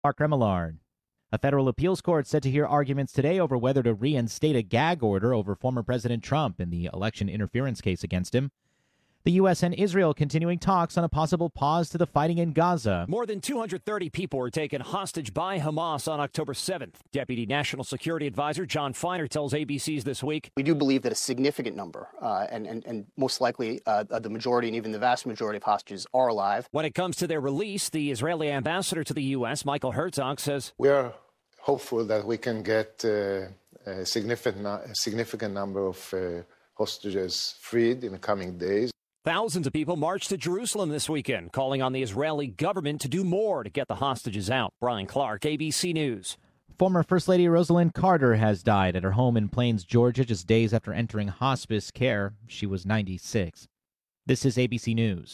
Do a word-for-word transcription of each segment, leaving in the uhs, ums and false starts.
Mark Remillard. A federal appeals court set to hear arguments today over whether to reinstate a gag order over former President Trump in the election interference case against him. The U S and Israel continuing talks on a possible pause to the fighting in Gaza. More than two hundred thirty people were taken hostage by Hamas on October seventh. Deputy National Security Advisor John Feiner tells A B C's This Week. We do believe that a significant number, uh, and, and, and most likely uh, the majority and even the vast majority of hostages are alive. When it comes to their release, the Israeli ambassador to the U S, Michael Herzog, says, We are hopeful that we can get uh, a significant, a significant number of uh, hostages freed in the coming days. Thousands of people marched to Jerusalem this weekend, calling on the Israeli government to do more to get the hostages out. Brian Clark, A B C News. Former First Lady Rosalind Carter has died at her home in Plains, Georgia, just days after entering hospice care. She was ninety-six. This is A B C News.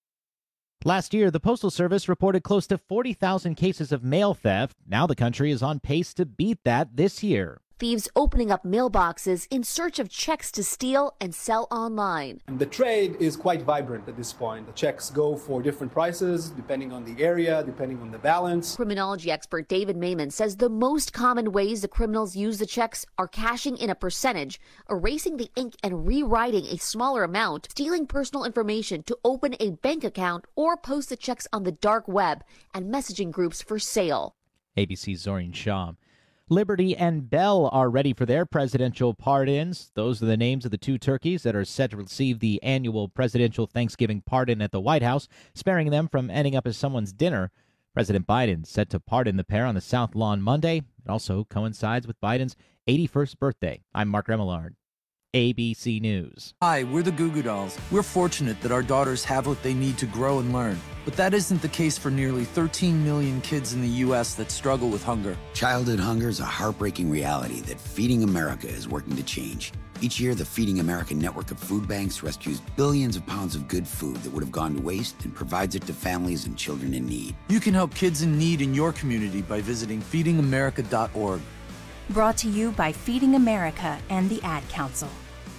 Last year, the Postal Service reported close to forty thousand cases of mail theft. Now the country is on pace to beat that this year. Thieves opening up mailboxes in search of checks to steal and sell online. The trade is quite vibrant at this point. The checks go for different prices, depending on the area, depending on the balance. Criminology expert David Mayman says the most common ways the criminals use the checks are cashing in a percentage, erasing the ink and rewriting a smaller amount, stealing personal information to open a bank account, or post the checks on the dark web and messaging groups for sale. A B C's Zorin Shah. Liberty and Bell are ready for their presidential pardons. Those are the names of the two turkeys that are set to receive the annual presidential Thanksgiving pardon at the White House, sparing them from ending up as someone's dinner. President Biden set to pardon the pair on the South Lawn Monday. It also coincides with Biden's eighty-first birthday. I'm Mark Remillard, A B C News. Hi, we're the Goo Goo Dolls. We're fortunate that our daughters have what they need to grow and learn. But that isn't the case for nearly thirteen million kids in the U S that struggle with hunger. Childhood hunger is a heartbreaking reality that Feeding America is working to change. Each year, the Feeding America network of food banks rescues billions of pounds of good food that would have gone to waste and provides it to families and children in need. You can help kids in need in your community by visiting feeding america dot org. Brought to you by Feeding America and the Ad Council.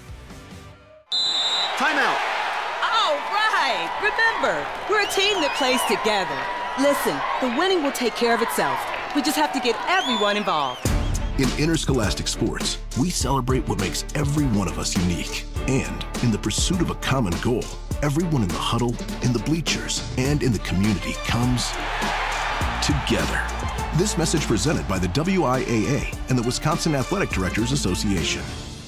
Timeout. All right. Remember, we're a team that plays together. Listen, the winning will take care of itself. We just have to get everyone involved. In interscholastic sports, we celebrate what makes every one of us unique. And in the pursuit of a common goal, everyone in the huddle, in the bleachers, and in the community comes together. This message presented by the W I A A and the Wisconsin Athletic Directors Association.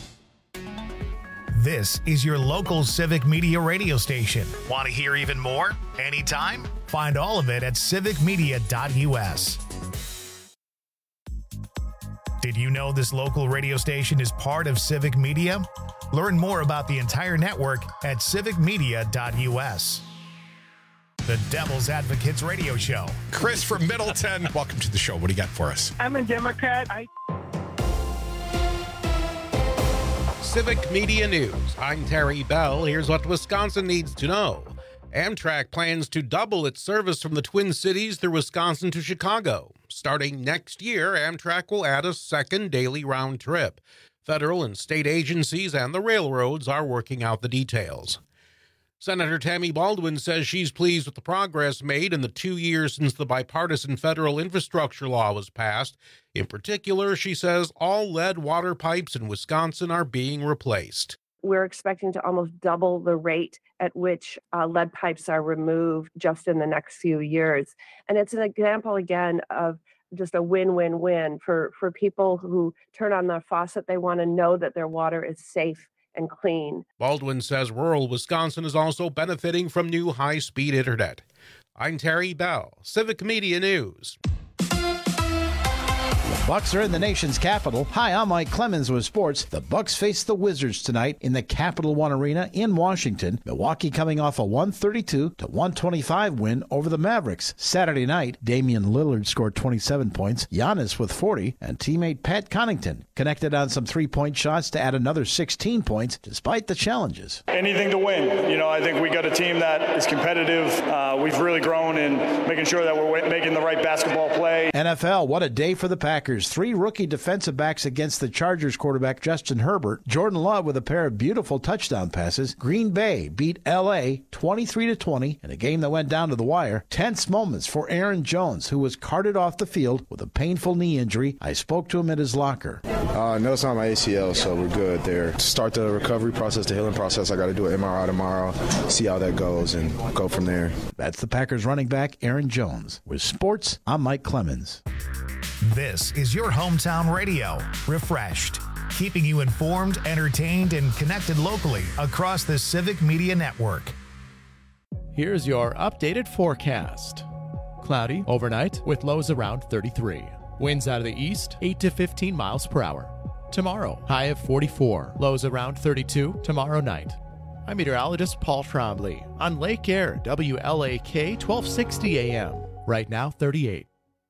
This is your local Civic Media radio station. Want to hear even more? Anytime? Find all of it at civic media dot U S. Did you know this local radio station is part of Civic Media? Learn more about the entire network at civic media dot U S. The Devil's Advocates Radio Show. Chris from Middleton, welcome to the show. What do you got for us? I'm a Democrat. I... Civic Media News. I'm Terry Bell. Here's what Wisconsin needs to know. Amtrak plans to double its service from the Twin Cities through Wisconsin to Chicago. Starting next year, Amtrak will add a second daily round trip. Federal and state agencies and the railroads are working out the details. Senator Tammy Baldwin says she's pleased with the progress made in the two years since the bipartisan federal infrastructure law was passed. In particular, she says all lead water pipes in Wisconsin are being replaced. We're expecting to almost double the rate at which uh, lead pipes are removed just in the next few years. And it's an example, again, of just a win-win-win for, for people who turn on their faucet. They want to know that their water is safe and clean. Baldwin says rural Wisconsin is also benefiting from new high-speed internet. I'm Terry Bell, Civic Media News. Bucks are in the nation's capital. Hi, I'm Mike Clemens with sports. The Bucks face the Wizards tonight in the Capital One Arena in Washington. Milwaukee coming off a one thirty-two to one twenty-five win over the Mavericks. Saturday night, Damian Lillard scored twenty-seven points, Giannis with forty, and teammate Pat Connaughton connected on some three-point shots to add another sixteen points despite the challenges. Anything to win. You know, I think we got a team that is competitive. Uh, we've really grown in making sure that we're making the right basketball play. N F L, what a day for the Packers. Packers' three rookie defensive backs against the Chargers quarterback Justin Herbert, Jordan Love with a pair of beautiful touchdown passes. Green Bay beat L A twenty-three to twenty in a game that went down to the wire. Tense moments for Aaron Jones, who was carted off the field with a painful knee injury. I spoke to him at his locker. Uh, no, it's not my A C L, so we're good there. To start the recovery process, the healing process, I got to do an M R I tomorrow, see how that goes, and go from there. That's the Packers running back, Aaron Jones. With sports, I'm Mike Clemens. This is your hometown radio, Refreshed, keeping you informed, entertained, and connected locally across the Civic Media Network. Here's your updated forecast. Cloudy overnight with lows around thirty-three. Winds out of the east, eight to fifteen miles per hour. Tomorrow, high of forty-four, lows around thirty-two tomorrow night. I'm meteorologist Paul Trombley on Lake Air, W L A K twelve sixty A M. Right now, thirty-eight.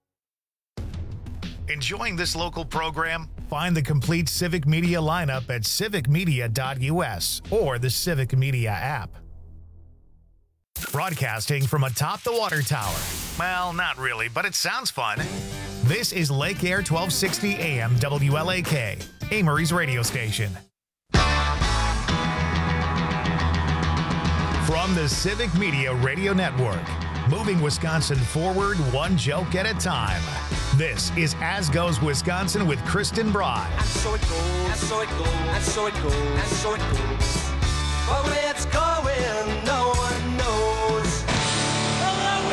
Enjoying this local program? Find the complete Civic Media lineup at civic media dot U S or the Civic Media app. Broadcasting from atop the water tower. Well, not really, but it sounds fun. This is Lake Air twelve sixty A M W L A K, Amory's radio station. From the Civic Media Radio Network, moving Wisconsin forward one joke at a time. This is As Goes Wisconsin with Kristen Bride. And so it goes, and so it goes, and so it goes, and so it goes. But where it's going, no one knows. Hello,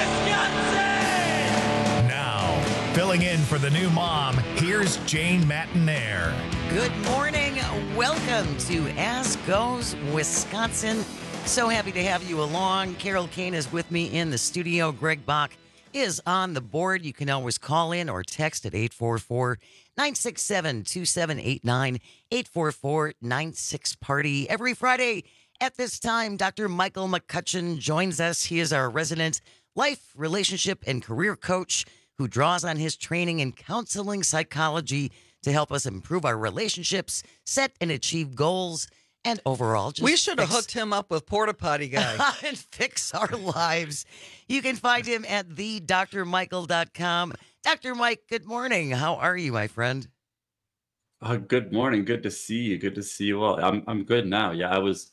Wisconsin! Now, filling in for the new mom, here's Jane Matinaire. Good morning. Welcome to As Goes Wisconsin. So happy to have you along. Carol Kane is with me in the studio. Greg Bach is on the board. You can always call in or text at eight four four, nine six seven, two seven eight nine, eight four four, nine six party. Every Friday at this time, Doctor Michael McCutcheon joins us. He is our resident life, relationship, and career coach who draws on his training in counseling psychology to help us improve our relationships, set and achieve goals, and overall, just we should have fix, hooked him up with Porta Potty Guy. and fix our lives. You can find him at the dr michael dot com. Doctor Mike, good morning. How are you, my friend? Uh, good morning. Good to see you. Good to see you all. I'm I'm good now. Yeah, I was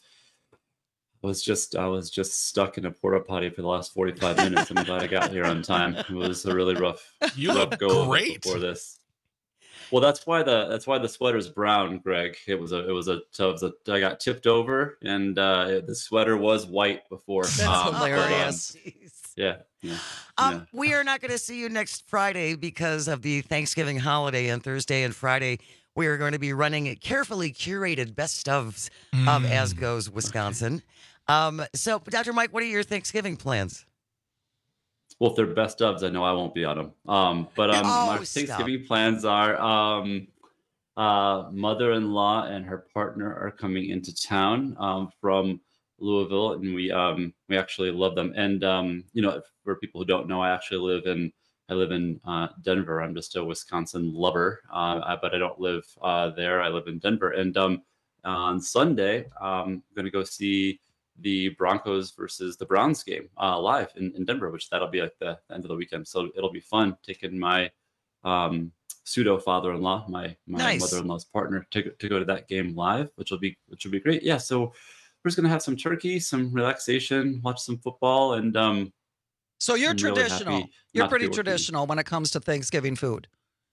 I was just I was just stuck in a porta potty for the last forty-five minutes. I'm glad I got here on time. It was a really rough, you rough look go great before this. Well, that's why the that's why the sweater's brown, Greg. It was a it was a, it was a I got tipped over, and uh, it, the sweater was white before. That's um, hilarious. But, um, yeah, yeah, Um, yeah. we are not going to see you next Friday because of the Thanksgiving holiday on Thursday and Friday. We are going to be running a carefully curated best ofs Mm. of As Goes Wisconsin. Um, so, Doctor Mike, what are your Thanksgiving plans? Well, if they're best ofs, I know I won't be on them. Um, but um, Oh, my stop. Thanksgiving plans are um, uh, mother-in-law and her partner are coming into town um, from Louisville, and we um, we actually love them. And um, you know, for people who don't know, I actually live in I live in uh, Denver. I'm just a Wisconsin lover, uh, I, but I don't live uh, there. I live in Denver, and um, on Sunday, um, I'm going to go see the Broncos versus the Browns game uh, live in, in Denver, which that'll be like the end of the weekend. So it'll be fun taking my um, pseudo father-in-law, my my Nice. mother-in-law's partner, to to go to that game live, which will be which will be great. Yeah, so we're just gonna have some turkey, some relaxation, watch some football, and um. So you're I'm really traditional. happy You're not to pretty be working. traditional when it comes to Thanksgiving food.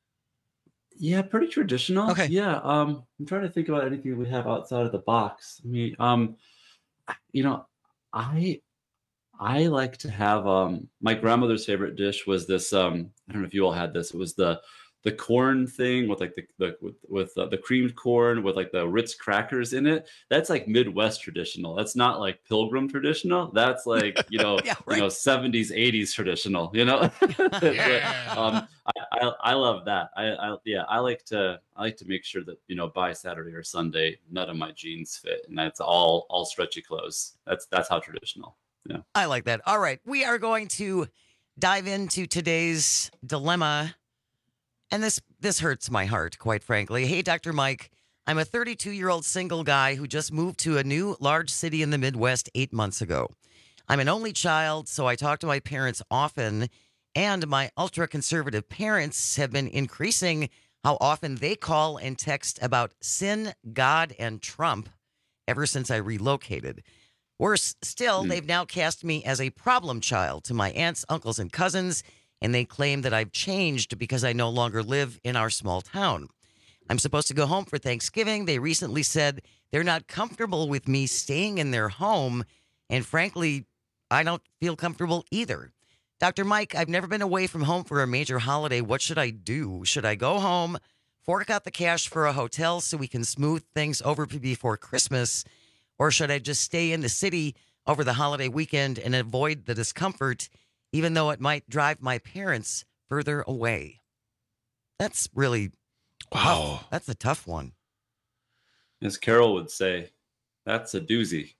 Yeah, pretty traditional. Okay. Yeah. Um, I'm trying to think about anything we have outside of the box. I mean, um, you know, I I like to have um my grandmother's favorite dish was this. Um, I don't know if you all had this. It was the the corn thing with like the the with, with uh, the creamed corn with like the Ritz crackers in it. That's like Midwest traditional. That's not like Pilgrim traditional. That's like you know Yeah, you know seventies eighties traditional. You know. Yeah. um, I, I I love that. I, I yeah I like to I like to make sure that you know by Saturday or Sunday none of my jeans fit and that's all all stretchy clothes. That's that's how traditional. Yeah. I like that. All right. We are going to dive into today's dilemma. And this this hurts my heart, quite frankly. Hey, Doctor Mike, I'm a thirty-two-year-old single guy who just moved to a new large city in the Midwest eight months ago. I'm an only child, so I talk to my parents often, And my ultra-conservative parents have been increasing how often they call and text about sin, God, and Trump ever since I relocated. Worse still, they've now cast me as a problem child to my aunts, uncles, and cousins, and they claim that I've changed because I no longer live in our small town. I'm supposed to go home for Thanksgiving. They recently said they're not comfortable with me staying in their home, and frankly, I don't feel comfortable either. Doctor Mike, I've never been away from home for a major holiday. What should I do? Should I go home, fork out the cash for a hotel so we can smooth things over before Christmas, or should I just stay in the city over the holiday weekend and avoid the discomfort, even though it might drive my parents further away? That's really, wow. That's a tough one. As Carol would say, that's a doozy.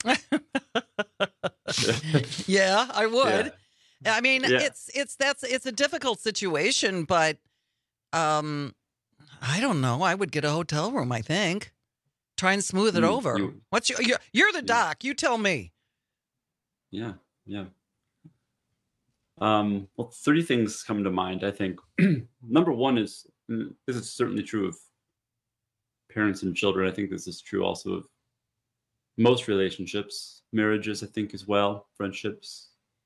Yeah, I would. Yeah. I mean, Yeah. it's it's that's it's a difficult situation, but um, I don't know. I would get a hotel room. I think. Try and smooth it Mm, over. you- What's your, you're you're the doc. You tell me. Yeah, yeah. Um, well, three things come to mind, I think. Number one is, mm, this is certainly true of parents and children. I think this is true also of most relationships, marriages, I think, as well, friendships.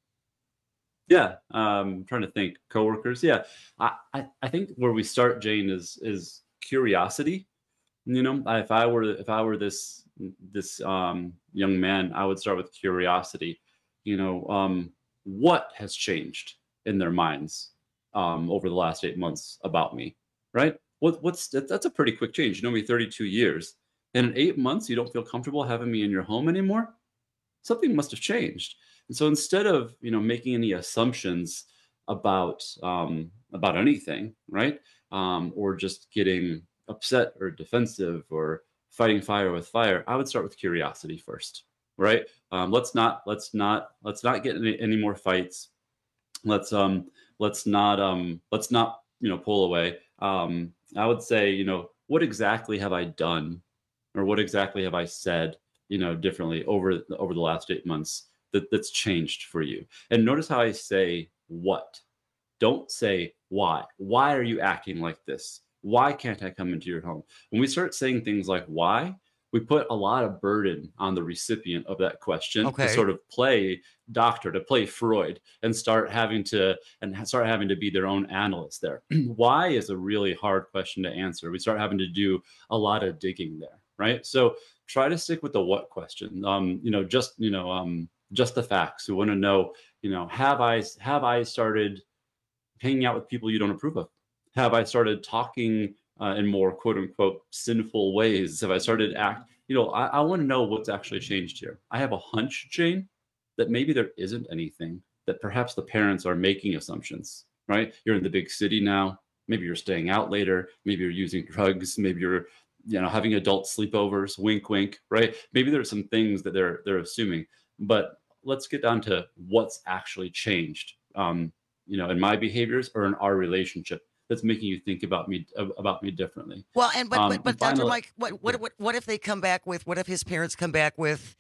Yeah, um, trying to think, coworkers. Yeah, I, I, I think where we start, Jane, is is curiosity. You know, I- if I were if I were this this um, young man, I would start with curiosity. You know, um, what has changed in their minds um, over the last eight months about me, right? What what's that, that's a pretty quick change. You know me thirty-two years, and in eight months you don't feel comfortable having me in your home anymore. Something must have changed. And so instead of you know making any assumptions about um, about anything, right, um, or just getting upset or defensive or fighting fire with fire, I would start with curiosity first, right? Um, let's not let's not let's not get any, any more fights. Let's um let's not um let's not you know pull away. Um, I would say you know what exactly have I done, or what exactly have I said you know differently over over the last eight months that that's changed for you? And notice how I say what. Don't say why. Why are you acting like this? Why can't I come into your home? When we start saying things like why, we put a lot of burden on the recipient of that question Okay. to sort of play doctor, to play Freud, and start having to and ha- start having to be their own analyst there. Why is a really hard question to answer. We start having to do a lot of digging there, right? So try to stick with the what question. Um, you know, just you know, um, just the facts. We want to know, you know, have I have I started hanging out with people you don't approve of? Have I started talking uh, in more quote unquote sinful ways? Have I started act? You know, I, I want to know what's actually changed here. I have a hunch, Jane, that maybe there isn't anything. That perhaps the parents are making assumptions. Right? You're in the big city now. Maybe you're staying out later. Maybe you're using drugs. Maybe you're, you know, having adult sleepovers. Wink, wink. Right? Maybe there's some things that they're they're assuming. But let's get down to what's actually changed. Um, you know, in my behaviors or in our relationship. That's making you think about me about me differently. Well, and but Um, but, but and Doctor finally- Mike, what what what what if they come back with? What if his parents come back with?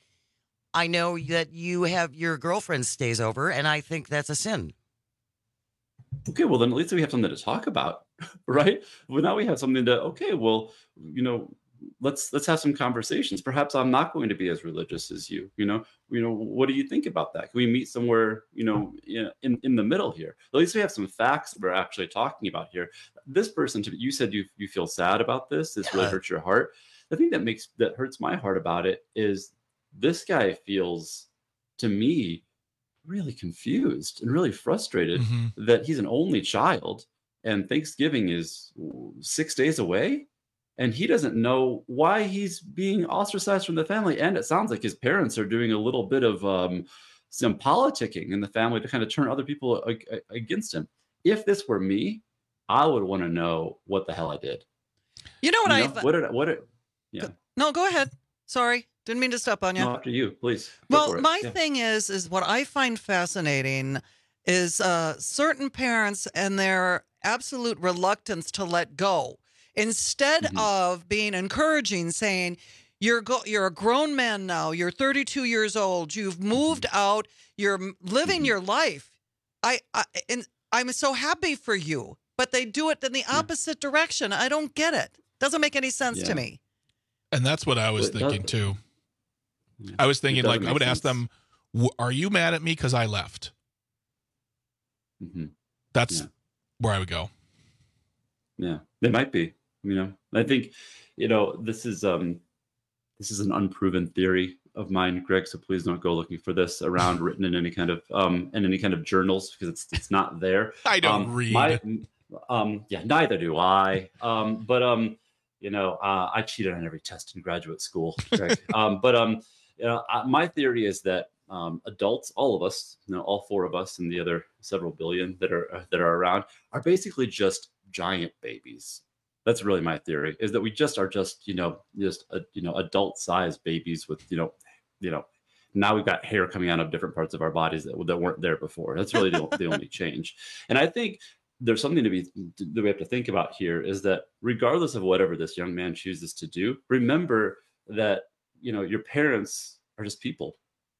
I know that you have your girlfriend stays over, and I think that's a sin. Okay, well then at least we have something to talk about, right? Well, now we have something to. Okay, well, you know, let's let's have some conversations. Perhaps I'm not going to be as religious as you. You know, you know, what do you think about that? Can we meet somewhere, you know, in in, in the middle here? At least we have some facts that we're actually talking about here. This person, to you said you you feel sad about this. This really Yeah. hurts your heart. The thing that makes that hurts my heart about it is this guy feels, to me, really confused and really frustrated that he's an only child and Thanksgiving is six days away. And he doesn't know why he's being ostracized from the family. And it sounds like his parents are doing a little bit of um, some politicking in the family to kind of turn other people ag- ag- against him. If this were me, I would want to know what the hell I did. You know what You I? know, what did I, what did, yeah. No, go ahead. Sorry, didn't mean to step on you. No, after you, please. Go Well, for it. my Yeah. thing is, is what I find fascinating is uh, certain parents and their absolute reluctance to let go. Instead Mm-hmm. of being encouraging, saying, you're go- you're a grown man now, you're thirty-two years old, you've moved Mm-hmm. out, you're m- living your life. I, I and I'm so happy for you, but they do it in the opposite yeah. direction. I don't get it. Doesn't make any sense yeah. to me. And that's what I was well, thinking too. Yeah. I was thinking like I would sense. ask them, are you mad at me because I left? Mm-hmm. That's yeah. where I would go. Yeah, they might be. You know, I think, you know, this is um, this is an unproven theory of mine, Greg. So please don't go looking for this around written in any kind of um, in any kind of journals because it's it's not there. I don't um, read. My, um, yeah, neither do I. Um, but um, you know, uh, I cheated on every test in graduate school, Greg. um, but um, you know, uh, my theory is that um, adults, all of us, you know, all four of us, and the other several billion that are uh, that are around, are basically just giant babies. That's really my theory, is that we just are just, you know, just, a, you know, adult sized babies with, you know, you know, now we've got hair coming out of different parts of our bodies that, that weren't there before. That's really the, the only change. And I think there's something to be, that we have to think about here is that regardless of whatever this young man chooses to do, remember that, you know, your parents are just people,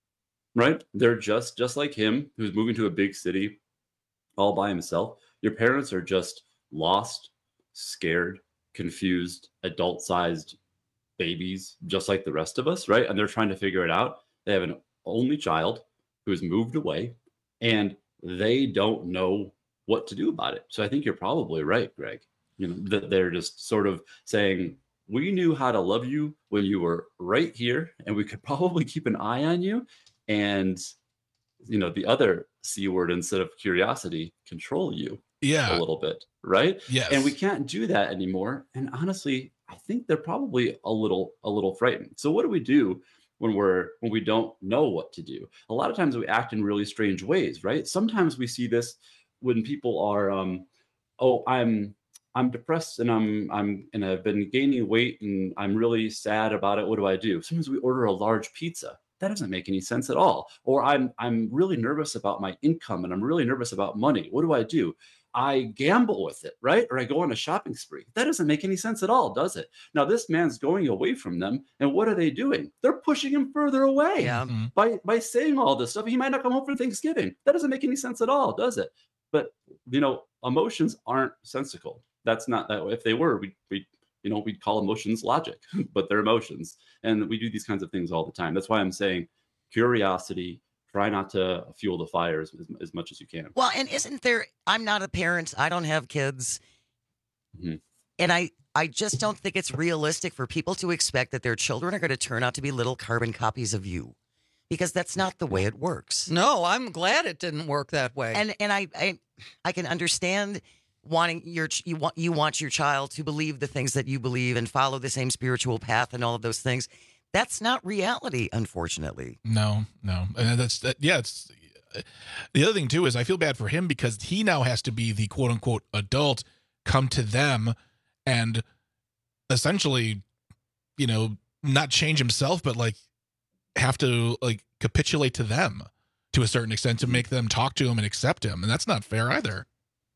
right? They're just, just like him who's moving to a big city all by himself. Your parents are just lost, scared, confused, adult-sized babies, just like the rest of us, right? And they're trying to figure it out. They have an only child who's moved away, and they don't know what to do about it. So I think you're probably right, Greg. You know, that they're just sort of saying, we knew how to love you when you were right here, and we could probably keep an eye on you. And, you know, the other C word instead of curiosity, control you. Yeah. A little bit, right? Yes. And we can't do that anymore. And honestly, I think they're probably a little a little frightened. So what do we do when we're when we don't know what to do? A lot of times we act in really strange ways, right? Sometimes we see this when people are um oh, I'm I'm depressed and I'm I'm and I've been gaining weight and I'm really sad about it. What do I do? Sometimes we order a large pizza. That doesn't make any sense at all. Or I'm I'm really nervous about my income and I'm really nervous about money. What do I do? I gamble with it, right? Or I go on a shopping spree. That doesn't make any sense at all, does it? Now, this man's going away from them. And what are they doing? They're pushing him further away yeah. by, by saying all this stuff. He might not come home for Thanksgiving. That doesn't make any sense at all, does it? But, you know, emotions aren't sensical. That's not that. If they were, we we you know, we'd call emotions logic, but they're emotions. And we do these kinds of things all the time. That's why I'm saying curiosity. Try not to fuel the fires as, as much as you can. Well, and isn't there, I'm not a parent. I don't have kids. Mm-hmm. And I, I just don't think it's realistic for people to expect that their children are going to turn out to be little carbon copies of you, because that's not the way it works. No, I'm glad it didn't work that way. And and I I, I can understand wanting your you want you want your child to believe the things that you believe and follow the same spiritual path and all of those things. That's not reality, unfortunately. No, no. And that's, that, yeah, it's, the other thing, too, is I feel bad for him because he now has to be the quote unquote adult, come to them and essentially, you know, not change himself, but like have to like capitulate to them to a certain extent to make them talk to him and accept him. And that's not fair either.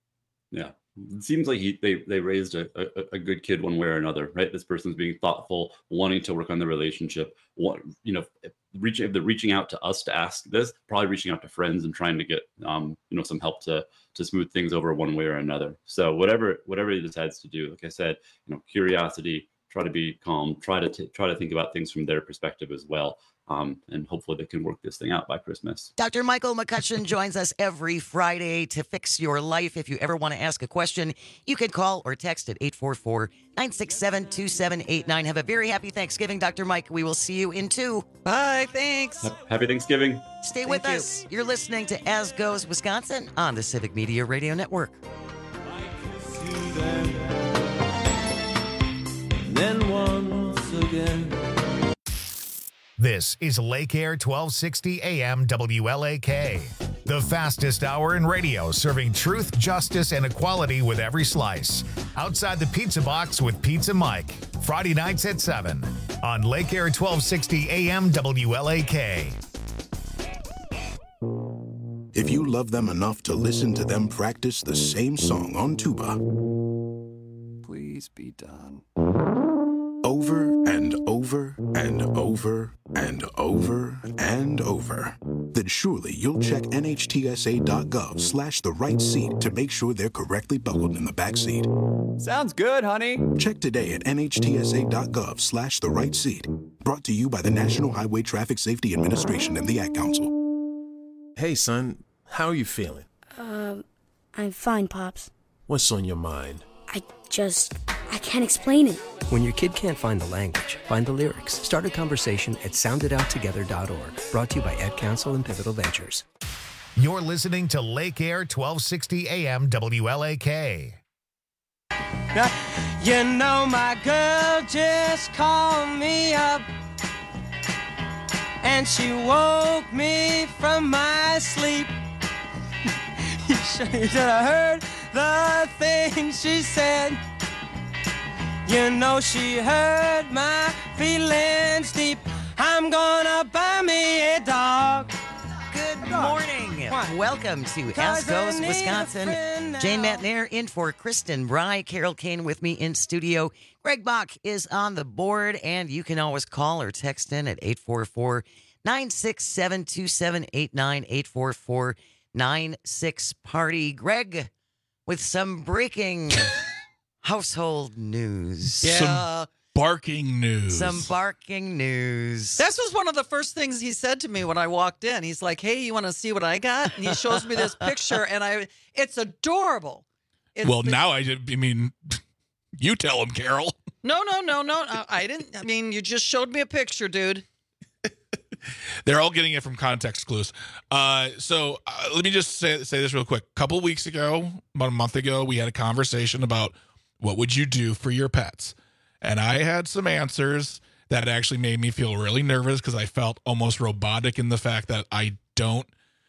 Yeah. It seems like he, they they raised a, a, a good kid one way or another, right? This person's being thoughtful, wanting to work on the relationship. Want, you know, reaching if they're reaching out to us to ask this, probably reaching out to friends and trying to get um you know some help to to smooth things over one way or another. So whatever whatever he decides to do, like I said, you know, curiosity, try to be calm, try to t- try to think about things from their perspective as well. Um, and hopefully they can work this thing out by Christmas. Doctor Michael McCutcheon joins us every Friday to fix your life. If you ever want to ask a question, you can call or text at eight four four, nine six seven, two seven eight nine. Have a very happy Thanksgiving, Doctor Mike. We will see you in two. Bye. Thanks. Happy Thanksgiving. Stay Thank with you. us. You're listening to As Goes Wisconsin on the Civic Media Radio Network. Then once again. This is Lake Air twelve sixty A M W L A K, the fastest hour in radio, serving truth, justice, and equality with every slice. Outside the Pizza Box with Pizza Mike, Friday nights at seven on Lake Air twelve sixty A M W L A K. If you love them enough to listen to them practice the same song on tuba, please be done. Over and over and over and over and over. then surely you'll check N H T S A dot gov slash the right seat to make sure they're correctly buckled in the back seat. Sounds good, honey. Check today at N H T S A dot gov slash the right seat. Brought to you by the National Highway Traffic Safety Administration and the Ad Council. Hey, son, how are you feeling? Um, I'm fine, Pops. What's on your mind? I just, I can't explain it. When your kid can't find the language, find the lyrics. Start a conversation at sound it out together dot org. Brought to you by Ad Council and Pivotal Ventures. You're listening to Lake Air twelve sixty A M W L A K. You know my girl just called me up, and she woke me from my sleep. You should have heard the things she said. You know she hurt my feelings deep. I'm gonna buy me a dog. Good morning. Welcome to As Goes Wisconsin. Jane Matnair in for Kristen Bry. Carol Kane with me in studio. Greg Bach is on the board, and you can always call or text in at eight four four, nine six seven, two seven eight nine, eight four four, nine six party. Greg, with some breaking household news. Yeah. Some barking news. Some barking news. This was one of the first things he said to me when I walked in. He's like, "Hey, you want to see what I got?" And he shows me this picture, and I, it's adorable. It's well, the, now I, I mean, you tell him, Carol. No, no, no, no. I didn't. I mean, you just showed me a picture, dude. They're all getting it from context clues. Uh, so uh, let me just say, say this real quick. A couple of weeks ago, about a month ago, we had a conversation about what would you do for your pets? And I had some answers that actually made me feel really nervous because I felt almost robotic in the fact that I don't,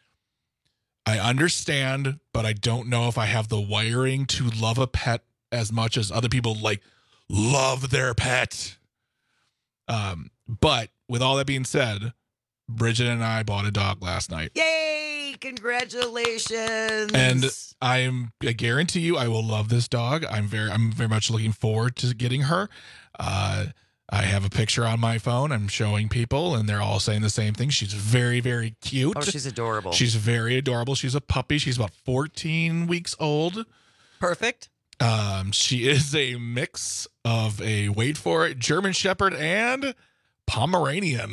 I understand, but I don't know if I have the wiring to love a pet as much as other people like love their pet. Um, but with all that being said, Bridget and I bought a dog last night. Yay! Congratulations! And I'm, I guarantee you, I will love this dog. I'm very, I'm very much looking forward to getting her. Uh, I have a picture on my phone. I'm showing people, and they're all saying the same thing. She's very, very cute. Oh, she's adorable. She's very adorable. She's a puppy. She's about fourteen weeks old. Perfect. Um, she is a mix of a, wait for it, German Shepherd and Pomeranian.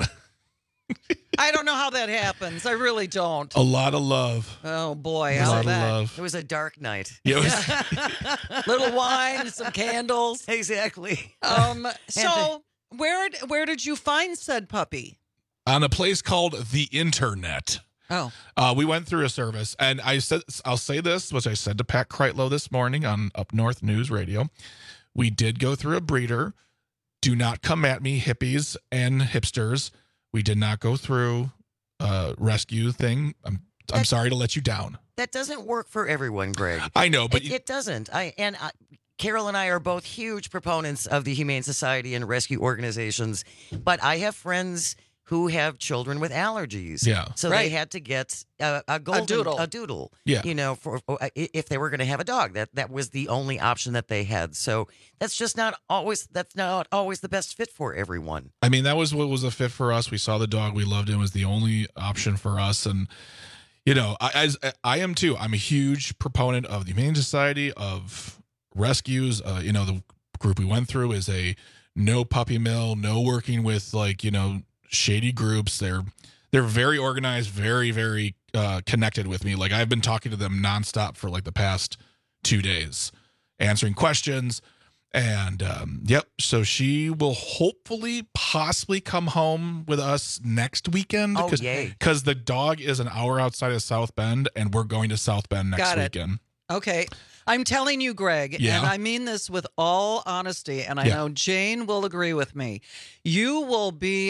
I don't know how that happens. I really don't. A lot of love. Oh, boy. A How's lot that? of love. It was a dark night. Yeah, it was- Little wine, some candles. Exactly. Um. So where where did you find said puppy? On a place called the Internet. Oh. Uh, we went through a service, and I said, I'll say this, which I said to Pat Kreitlow this morning on Up North News Radio. We did go through a breeder. Do not come at me, hippies and hipsters. We did not go through a rescue thing. I'm I'm sorry to let you down. That doesn't work for everyone, Greg. I know, but it, it doesn't. I and I, Carol and I are both huge proponents of the Humane Society and rescue organizations, but I have friends who have children with allergies. Yeah. So Right. they had to get a, a golden, doodle. a doodle. Yeah. You know, for if they were going to have a dog, that that was the only option that they had. So that's just not always that's not always the best fit for everyone. I mean, that was what was a fit for us. We saw the dog, we loved him. It was the only option for us, and you know, I, as I am too. I'm a huge proponent of the Humane Society, of rescues. Uh, you know, the group we went through is a no puppy mill, no working with like you know shady groups. They're they're very organized, very very uh, connected with me. Like I've been talking to them nonstop for like the past two days, answering questions. And um, yep, so she will hopefully possibly come home with us next weekend. Oh, Cause, yay. Because the dog is an hour outside of South Bend, and we're going to South Bend next Got it. weekend. Okay. I'm telling you, Greg, Yeah. and I mean this with all honesty, and I Yeah. know Jane will agree with me. You will be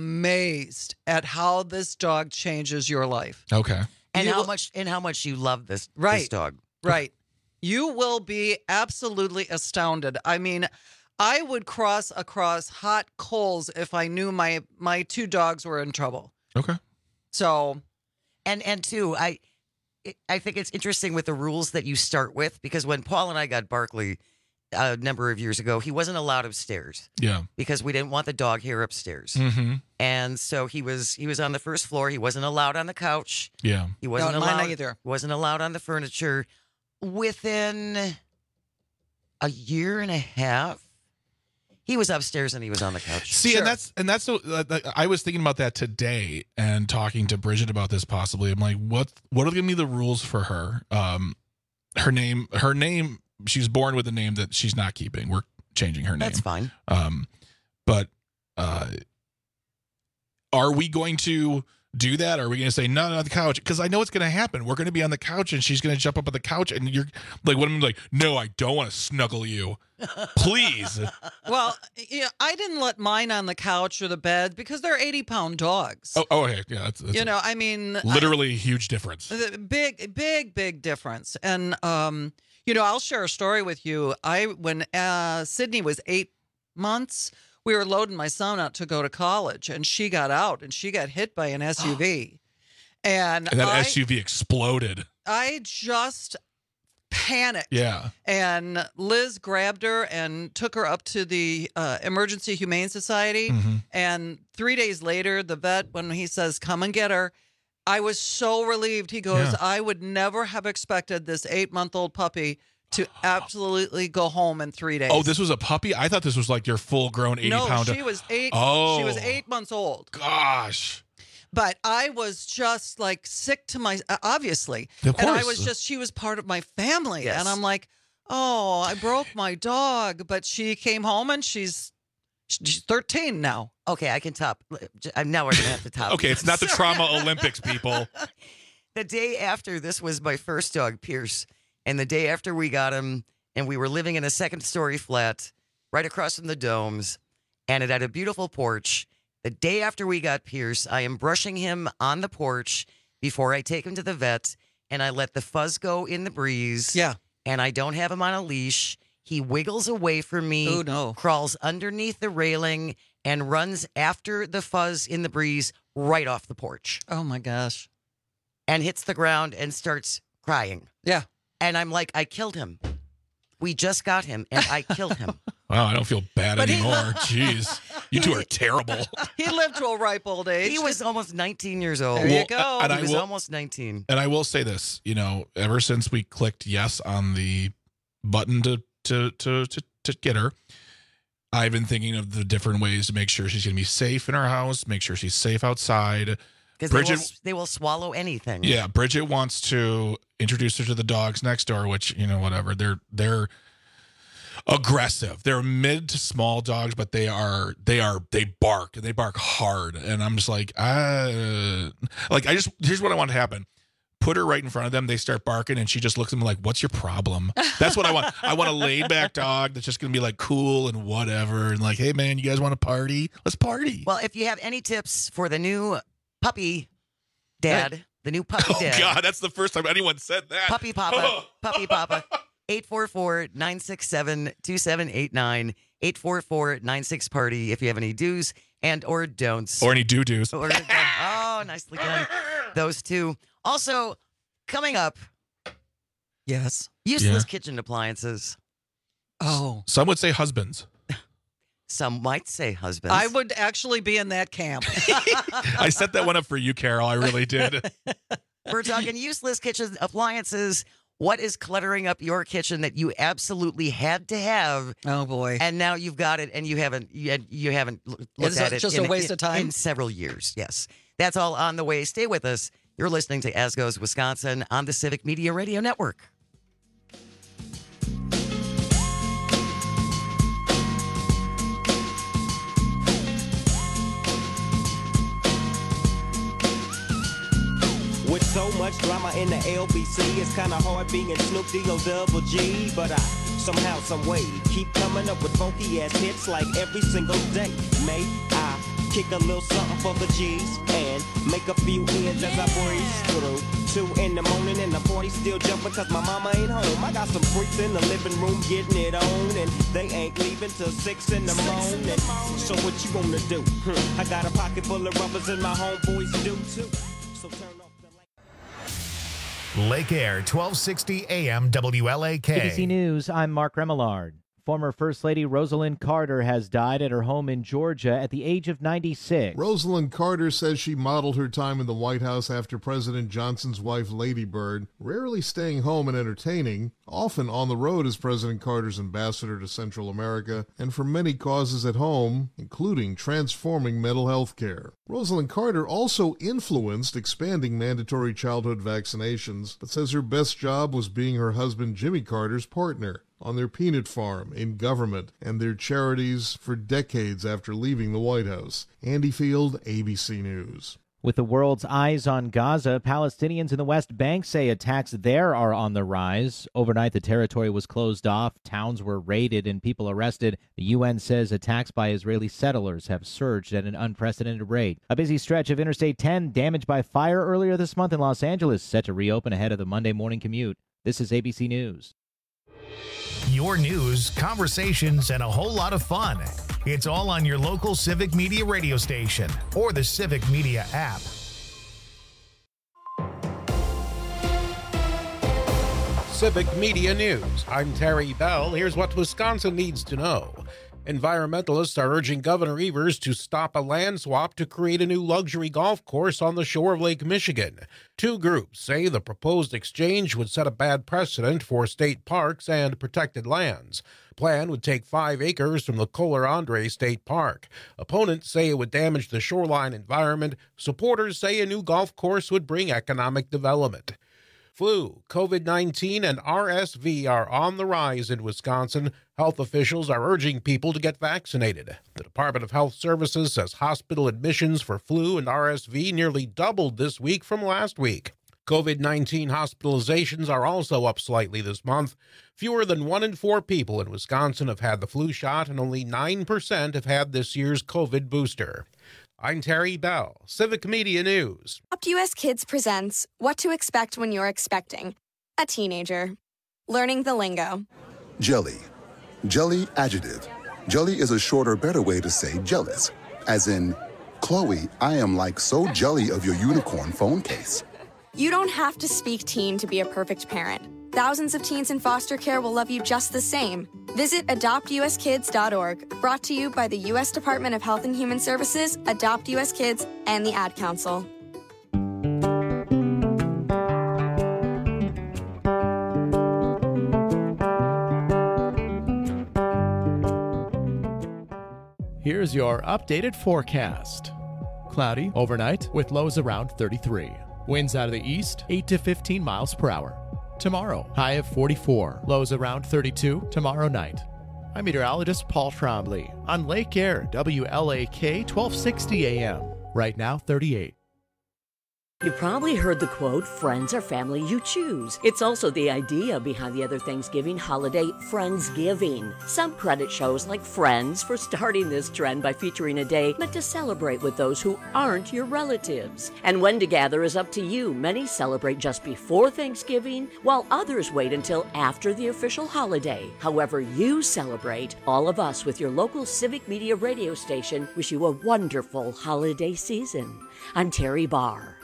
amazed at how this dog changes your life. Okay. And You how will- much and how much you love this, this Right. dog. Right. You will be absolutely astounded. I mean, I would cross across hot coals if I knew my my two dogs were in trouble. Okay. So, And and two, I I think it's interesting with the rules that you start with, because when Paul and I got Barkley, a number of years ago, he wasn't allowed upstairs. Yeah. Because we didn't want the dog hair upstairs. Mm-hmm. And so he was he was on the first floor. He wasn't allowed on the couch. Yeah. He wasn't No, mine allowed either. wasn't allowed on the furniture. Within a year and a half, he was upstairs and he was on the couch. See, and that's and that's so. Uh, I was thinking about that today and talking to Bridget about this. Possibly, I'm like, what what are going to be the rules for her? Um, her name, her name. She's born with a name that she's not keeping. We're changing her name. That's fine. Um, but uh, are we going to do that? Or are we going to say no, no, on the couch? Because I know it's going to happen. We're going to be on the couch, and she's going to jump up on the couch, and you're like, what? I'm like, no, I don't want to snuggle you. Please. Well, yeah, I didn't let mine on the couch or the bed because they're eighty pound dogs. Oh, oh okay. Yeah. That's, that's you know, I mean, literally a huge difference. I, big, big, big difference. And, um, you know, I'll share a story with you. I, when uh, Sydney was eight months, we were loading my son out to go to college, and she got out and she got hit by an S U V. and and that I, S U V exploded. I just panicked. Yeah. And Liz grabbed her and took her up to the uh, Emergency Humane Society. Mm-hmm. And three days later, the vet, when he says, come and get her, I was so relieved. He goes, Yeah. I would never have expected this eight-month-old puppy to absolutely go home in three days. Oh, this was a puppy? I thought this was like your full-grown eighty no, pounder. she was eight. Oh. She was eight months old. Gosh. But I was just like sick to my, obviously. Of And I course. was just, she was part of my family. Yes. And I'm like, oh, I broke my dog. But she came home and she's, she's thirteen now. Okay, I can top. I'm now we're gonna have to top. Okay, it's not the trauma Olympics, people. The day after, this was my first dog, Pierce. And the day after we got him, and we were living in a second story flat right across from the domes, and it had a beautiful porch. The day after we got Pierce, I am brushing him on the porch before I take him to the vet, and I let the fuzz go in the breeze. Yeah. And I don't have him on a leash. He wiggles away from me, Oh, no. crawls underneath the railing, and runs after the fuzz in the breeze right off the porch. Oh, my gosh. And hits the ground and starts crying. Yeah. And I'm like, I killed him. We just got him, and I killed him. Wow, I don't feel bad But he- anymore. Jeez. You two are terrible. He lived to a ripe old age. He was almost nineteen years old. There you Well, go. and He I was will- almost nineteen. And I will say this, you know, ever since we clicked yes on the button to to to to, to get her, I've been thinking of the different ways to make sure she's going to be safe in our house, make sure she's safe outside. Because they, will- Bridget, they will swallow anything. yeah, Bridget wants to introduce her to the dogs next door, which, you know, whatever. They're they're aggressive. They're mid to small dogs, but they are they are they bark and they bark hard. And I'm just like, uh like I just here's what I want to happen. Put her right in front of them. They start barking, and she just looks at them like, "What's your problem?" That's what I want. I want a laid back dog that's just gonna be like cool and whatever, and like, "Hey man, you guys want to party? Let's party." Well, if you have any tips for the new puppy dad, the new puppy Oh dad, God, that's the first time anyone said that. puppy papa, puppy papa, eight four four, nine six seven, two seven eight nine, eight four four, nine six party. If you have any do's and or don'ts. Or any doo doos. Or, oh, nicely done. Those two. Also, coming up, Yes. useless Yeah. kitchen appliances. Oh. Some would say husbands. Some might say husbands. I would actually be in that camp. I set that one up for you, Carol. I really did. We're talking useless kitchen appliances. What is cluttering up your kitchen that you absolutely had to have? Oh boy! And now you've got it, and you haven't you, you haven't looked Is at it it. just in, a waste in- of time? in several years. Yes, that's all on the way. Stay with us. You're listening to As Goes Wisconsin on the Civic Media Radio Network. With so much drama in the L B C, it's kinda hard being Snoop D O double G. But I somehow, some way, keep coming up with funky ass hits like every single day. May I kick a little something for the G's and make a few ends as I breeze through. Two in the morning and the party still jumping cause my mama ain't home. I got some freaks in the living room getting it on and they ain't leaving till six in the morning. So what you wanna do? Hmm. I got a pocket full of rubbers and my homeboys do too. So turn off. Lake Air, twelve sixty A M W L A K. A B C News, I'm Mark Remillard. Former First Lady Rosalind Carter has died at her home in Georgia at the age of ninety-six. Rosalind Carter says she modeled her time in the White House after President Johnson's wife, Lady Bird, rarely staying home and entertaining, often on the road as President Carter's ambassador to Central America, and for many causes at home, including transforming mental health care. Rosalind Carter also influenced expanding mandatory childhood vaccinations, but says her best job was being her husband Jimmy Carter's partner on their peanut farm, in government, and their charities for decades after leaving the White House. Andy Field, A B C News. With the world's eyes on Gaza, Palestinians in the West Bank say attacks there are on the rise. Overnight, the territory was closed off, towns were raided, and people arrested. The U N says attacks by Israeli settlers have surged at an unprecedented rate. A busy stretch of Interstate ten damaged by fire earlier this month in Los Angeles set to reopen ahead of the Monday morning commute. This is A B C News. Your news, conversations, and a whole lot of fun. It's all on your local Civic Media radio station or the Civic Media app. Civic Media News. I'm Terry Bell. Here's what Wisconsin needs to know. Environmentalists are urging Governor Evers to stop a land swap to create a new luxury golf course on the shore of Lake Michigan. Two groups say the proposed exchange would set a bad precedent for state parks and protected lands. Plan would take five acres from the Kohler Andre State Park. Opponents say it would damage the shoreline environment. Supporters say a new golf course would bring economic development. Flu, COVID nineteen, and R S V are on the rise in Wisconsin. Health officials are urging people to get vaccinated. The Department of Health Services says hospital admissions for flu and R S V nearly doubled this week from last week. COVID nineteen hospitalizations are also up slightly this month. Fewer than one in four people in Wisconsin have had the flu shot, and only nine percent have had this year's COVID booster. I'm Terry Bell, Civic Media News. Adopt U S Kids presents What to Expect When You're Expecting a Teenager. Learning the lingo. Jelly. Jelly adjective. Jelly is a shorter, better way to say jealous. As in, Chloe, I am like so jelly of your unicorn phone case. You don't have to speak teen to be a perfect parent. Thousands of teens in foster care will love you just the same. Visit adopt u s kids dot org, brought to you by the U S Department of Health and Human Services, Adopt U S Kids, and the Ad Council. Here's your updated forecast. Cloudy overnight with lows around thirty-three. Winds out of the east, eight to fifteen miles per hour. Tomorrow, high of forty-four, lows around thirty-two tomorrow night. I'm meteorologist Paul Trombley on Lake Air, W L A K, twelve sixty A M. Right now, thirty-eight. You probably heard the quote, friends are family you choose. It's also the idea behind the other Thanksgiving holiday, Friendsgiving. Some credit shows like Friends for starting this trend by featuring a day meant to celebrate with those who aren't your relatives. And when to gather is up to you. Many celebrate just before Thanksgiving, while others wait until after the official holiday. However you celebrate, all of us with your local Civic Media radio station wish you a wonderful holiday season. I'm Terry Barr.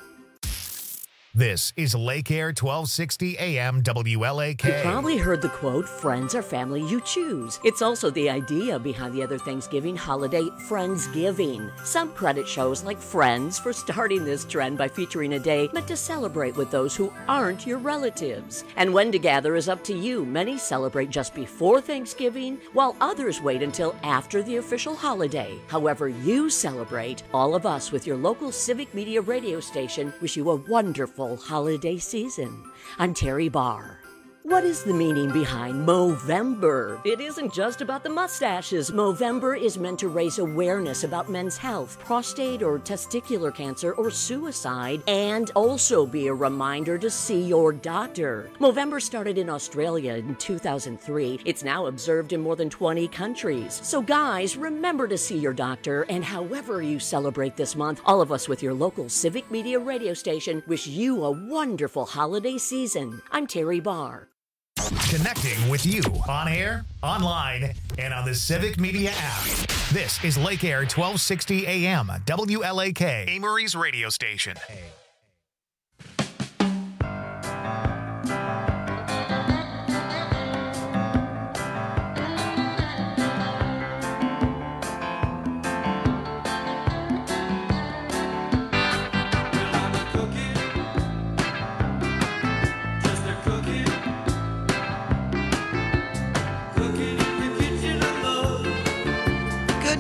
This is Lake Air, twelve sixty A M W L A K. You probably heard the quote, friends are family you choose. It's also the idea behind the other Thanksgiving holiday, Friendsgiving. Some credit shows like Friends for starting this trend by featuring a day meant to celebrate with those who aren't your relatives. And when to gather is up to you. Many celebrate just before Thanksgiving, while others wait until after the official holiday. However you celebrate, all of us with your local Civic Media radio station wish you a wonderful holiday season. I'm Terry Barr. What is the meaning behind Movember? It isn't just about the mustaches. Movember is meant to raise awareness about men's health, prostate or testicular cancer, or suicide, and also be a reminder to see your doctor. Movember started in Australia in two thousand three. It's now observed in more than twenty countries. So guys, remember to see your doctor, and however you celebrate this month, all of us with your local Civic Media radio station wish you a wonderful holiday season. I'm Terry Barr. Connecting with you on air, online, and on the Civic Media app. This is Lake Air, twelve sixty A M, W L A K, Amory's radio station.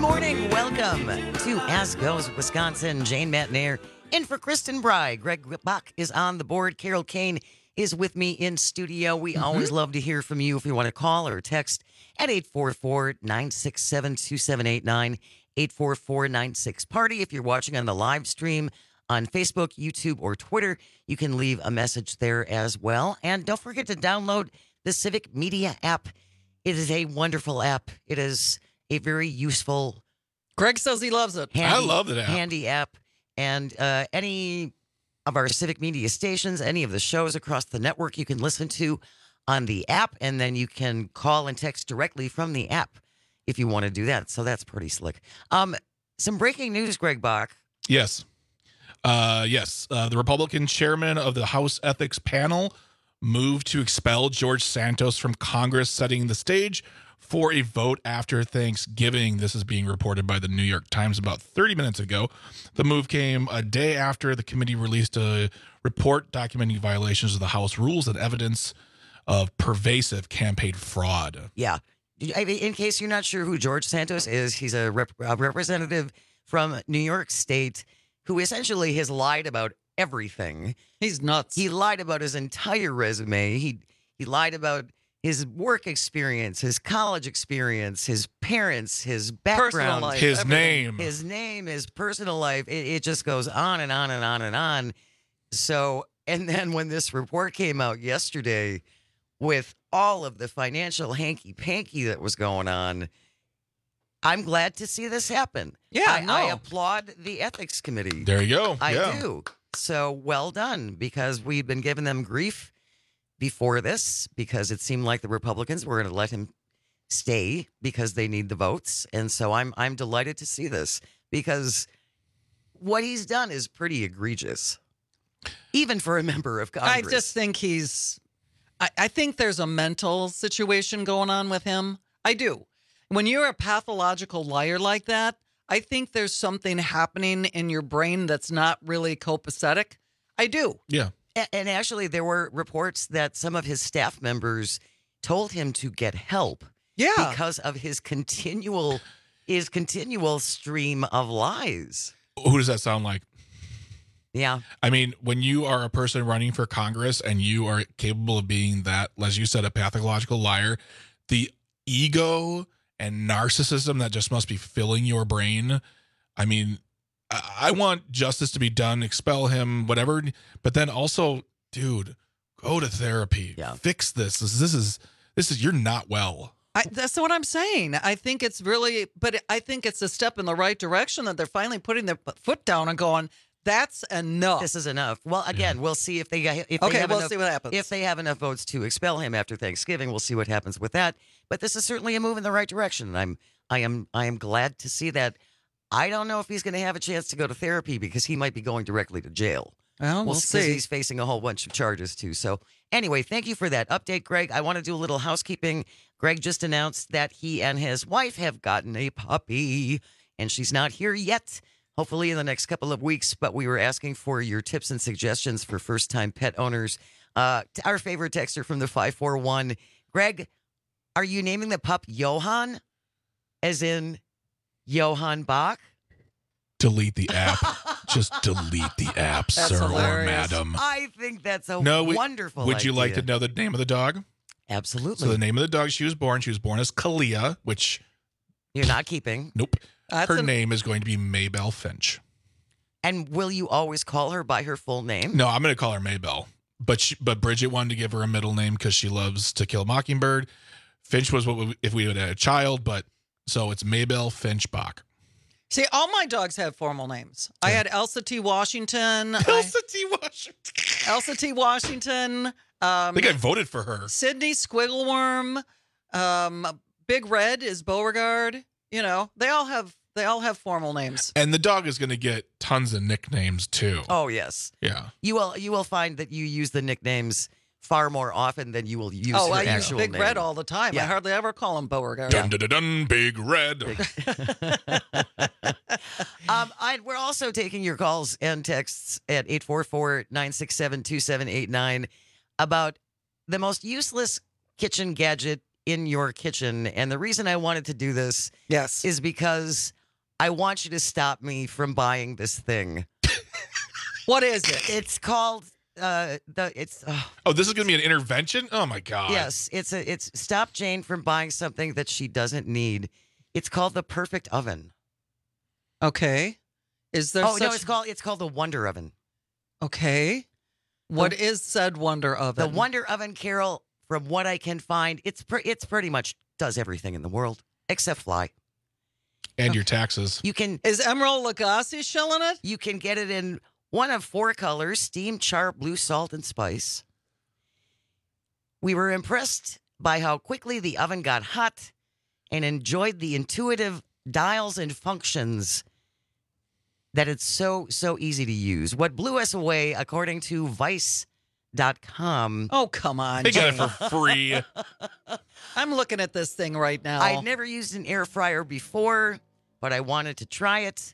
morning. Welcome to Ask Goes Wisconsin. Jane Matnair in for Kristen Bry. Greg Bach is on the board. Carol Kane is with me in studio. We mm-hmm. always love to hear from you if you want to call or text at eight four four, nine six seven, two seven eight nine, eight four four, nine six party. If you're watching on the live stream on Facebook, YouTube, or Twitter, you can leave a message there as well. And don't forget to download the Civic Media app. It is a wonderful app. It is a very useful. Greg says he loves it. Handy, I love that app. Handy app. And uh, any of our Civic Media stations, any of the shows across the network, you can listen to on the app, and then you can call and text directly from the app if you want to do that. So that's pretty slick. Um, some breaking news, Greg Bach. Yes. Uh, yes. Uh, the Republican chairman of the House Ethics Panel moved to expel George Santos from Congress, setting the stage for a vote after Thanksgiving. This is being reported by the New York Times about thirty minutes ago. The move came a day after the committee released a report documenting violations of the House rules and evidence of pervasive campaign fraud. Yeah. In case you're not sure who George Santos is, he's a, rep- a representative from New York State who essentially has lied about everything. He's nuts. He lied about his entire resume. He he lied about his work experience, his college experience, his parents, his background, life, his everything. name, his name, his personal life. It, it just goes on and on and on and on. So, and then when this report came out yesterday with all of the financial hanky-panky that was going on, I'm glad to see this happen. Yeah, I, no. I applaud the ethics committee. There you go. I yeah. do. So well done, because we've been giving them grief before this because it seemed like the Republicans were going to let him stay because they need the votes. And so I'm I'm delighted to see this because what he's done is pretty egregious, even for a member of Congress. I just think he's, I, I think there's a mental situation going on with him. I do. When you're a pathological liar like that, I think there's something happening in your brain that's not really copacetic. I do. Yeah. And actually, there were reports that some of his staff members told him to get help. Yeah. Because of his continual, his continual stream of lies. Who does that sound like? Yeah. I mean, when you are a person running for Congress and you are capable of being that, as you said, a pathological liar, the ego and narcissism that just must be filling your brain. I mean, I want justice to be done, expel him, whatever. But then also, dude, go to therapy. Yeah. Fix this. This, this is this is you're not well. I, that's what I'm saying. I think it's really, but I think it's a step in the right direction that they're finally putting their foot down and going, that's enough. This is enough. Well, again, yeah. we'll see if they if okay, they have we'll enough, see what happens. If they have enough votes to expel him after Thanksgiving, we'll see what happens with that. But this is certainly a move in the right direction. And I'm I am I am glad to see that. I don't know if he's going to have a chance to go to therapy because he might be going directly to jail. Well, we'll see. He's facing a whole bunch of charges too. So anyway, thank you for that update, Greg. I want to do a little housekeeping. Greg just announced that he and his wife have gotten a puppy, and she's not here yet. Hopefully in the next couple of weeks, but we were asking for your tips and suggestions for first-time pet owners. Uh, our favorite texter from the five four one, Greg, are you naming the pup Johann, as in Johann Bach? Delete the app. Just delete the app, That's sir hilarious. or madam. I think that's a no, we, wonderful Would idea. you like to know the name of the dog? Absolutely. So the name of the dog she was born, she was born as Kalia, which... You're not keeping. Nope. That's her an- name is going to be Maybelle Finch. And will you always call her by her full name? No, I'm going to call her Maybelle. But she, but Bridget wanted to give her a middle name because she loves To Kill a Mockingbird. Finch was what we, if we would have had a child, but so it's Maybelle Finch Bach. See, all my dogs have formal names. I had Elsa T. Washington. Elsa T. Washington. Elsa T. Washington. Um, I think I voted for her. Sydney Squiggleworm. Um, Big Red is Beauregard. You know, they all have they all have formal names. And the dog is going to get tons of nicknames too. Oh yes. Yeah. You will you will find that you use the nicknames far more often than you will use oh, your I use actual Big name. Red all the time. Yeah. I hardly ever call him Beauregard. Dun, dun, dun, dun, Big Red. um, I, we're also taking your calls and texts at eight four four, nine six seven, two seven eight nine about the most useless kitchen gadget in your kitchen. And the reason I wanted to do this yes. is because I want you to stop me from buying this thing. What is it? It's called uh the it's uh, Oh, this is going to be an intervention? Oh my god. yes, it's a it's stop Jane from buying something that she doesn't need. It's called the Perfect Oven. Okay. Is there Oh such... no, it's called it's called the Wonder Oven. Okay. What the, is said Wonder Oven? The Wonder Oven, Carol, from what I can find, it's pre- it's pretty much does everything in the world except fly. And your taxes. You can Is Emerald Lagasse shelling it? You can get it in one of four colors: steam, char, blue, salt, and spice. We were impressed by how quickly the oven got hot and enjoyed the intuitive dials and functions that it's so, so easy to use. What blew us away, according to Vice dot com. Oh, come on. They got it Jane. for free. I'm looking at this thing right now. I'd never used an air fryer before, but I wanted to try it.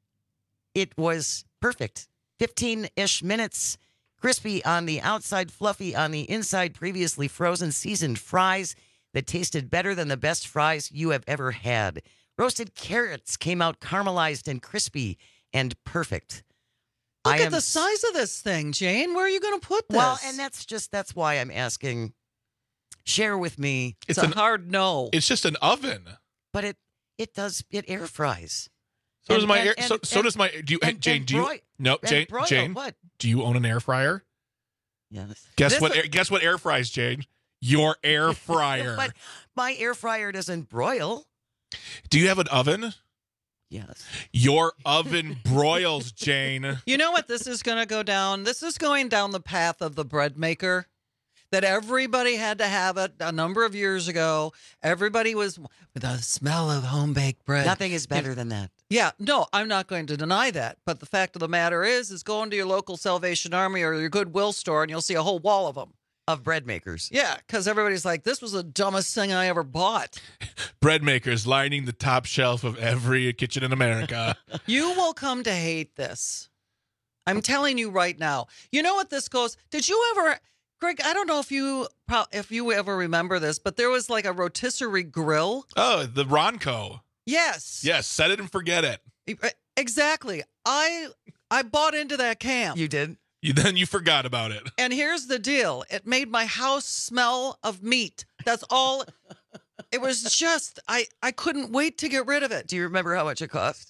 It was perfect. fifteen-ish minutes, crispy on the outside, fluffy on the inside, previously frozen, seasoned fries that tasted better than the best fries you have ever had. Roasted carrots came out caramelized and crispy and perfect. Look I at am the size of this thing, Jane. Where are you going to put this? Well, and that's just, that's why I'm asking. Share with me. it's, It's a an- hard no. It's just an oven. But it, it does, it air fries. So does And- my and- air, so, and- so and- does my do you and- Jane, and do you broil- No, and Jane, broil, Jane. what? Do you own an air fryer? Yes. Guess This what is- air, guess what air fries, Jane? Your air fryer. But my air fryer doesn't broil. Do you have an oven? Yes. Your oven broils, Jane. You know what this is going to go down? This is going down the path of the bread maker. That everybody had to have it a number of years ago. Everybody was with the smell of home baked bread. Nothing is better than that. Yeah, no, I'm not going to deny that. But the fact of the matter is, is go into your local Salvation Army or your Goodwill store and you'll see a whole wall of them. Of bread makers. Yeah, because everybody's like, this was the dumbest thing I ever bought. Bread makers lining the top shelf of every kitchen in America. You will come to hate this. I'm telling you right now. You know what this goes? Did you ever, Greg? I don't know if you pro- if you ever remember this, but there was like a rotisserie grill. Oh, the Ronco. Yes. Yes, set it and forget it. Exactly. I I bought into that camp. You did? You then you forgot about it. And here's the deal. It made my house smell of meat. That's all. It was just, I, I couldn't wait to get rid of it. Do you remember how much it cost?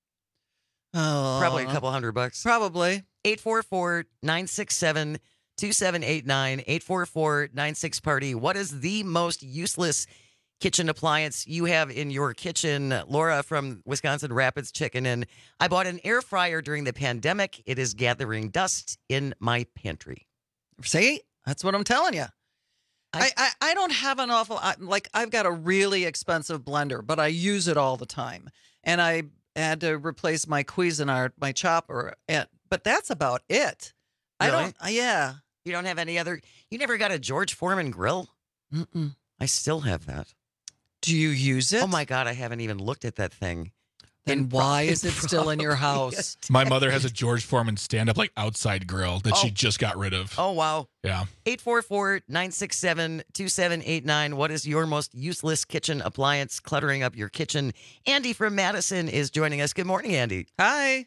Oh, Probably a couple hundred bucks. Probably. eight four four, nine six seven, two seven eight nine, eight four four, nine six party. What is the most useless kitchen appliance you have in your kitchen? Laura from Wisconsin Rapids chicken in. I bought an air fryer during the pandemic. It is gathering dust in my pantry. See? That's what I'm telling you. I, I, I don't have an awful, I, like, I've got a really expensive blender, but I use it all the time. And I had to replace my Cuisinart, my chopper, and, but that's about it. I Really? don't, uh, yeah. You don't have any other, you never got a George Foreman grill? Mm-mm. I still have that. Do you use it? Oh my God, I haven't even looked at that thing. Then And why pro- is it still in your probably house? My mother has a George Foreman stand-up like outside grill that she Oh. just got rid of. Oh, wow. Yeah. eight four four, nine six seven, two seven eight nine. What is your most useless kitchen appliance cluttering up your kitchen? Andy from Madison is joining us. Good morning, Andy. Hi.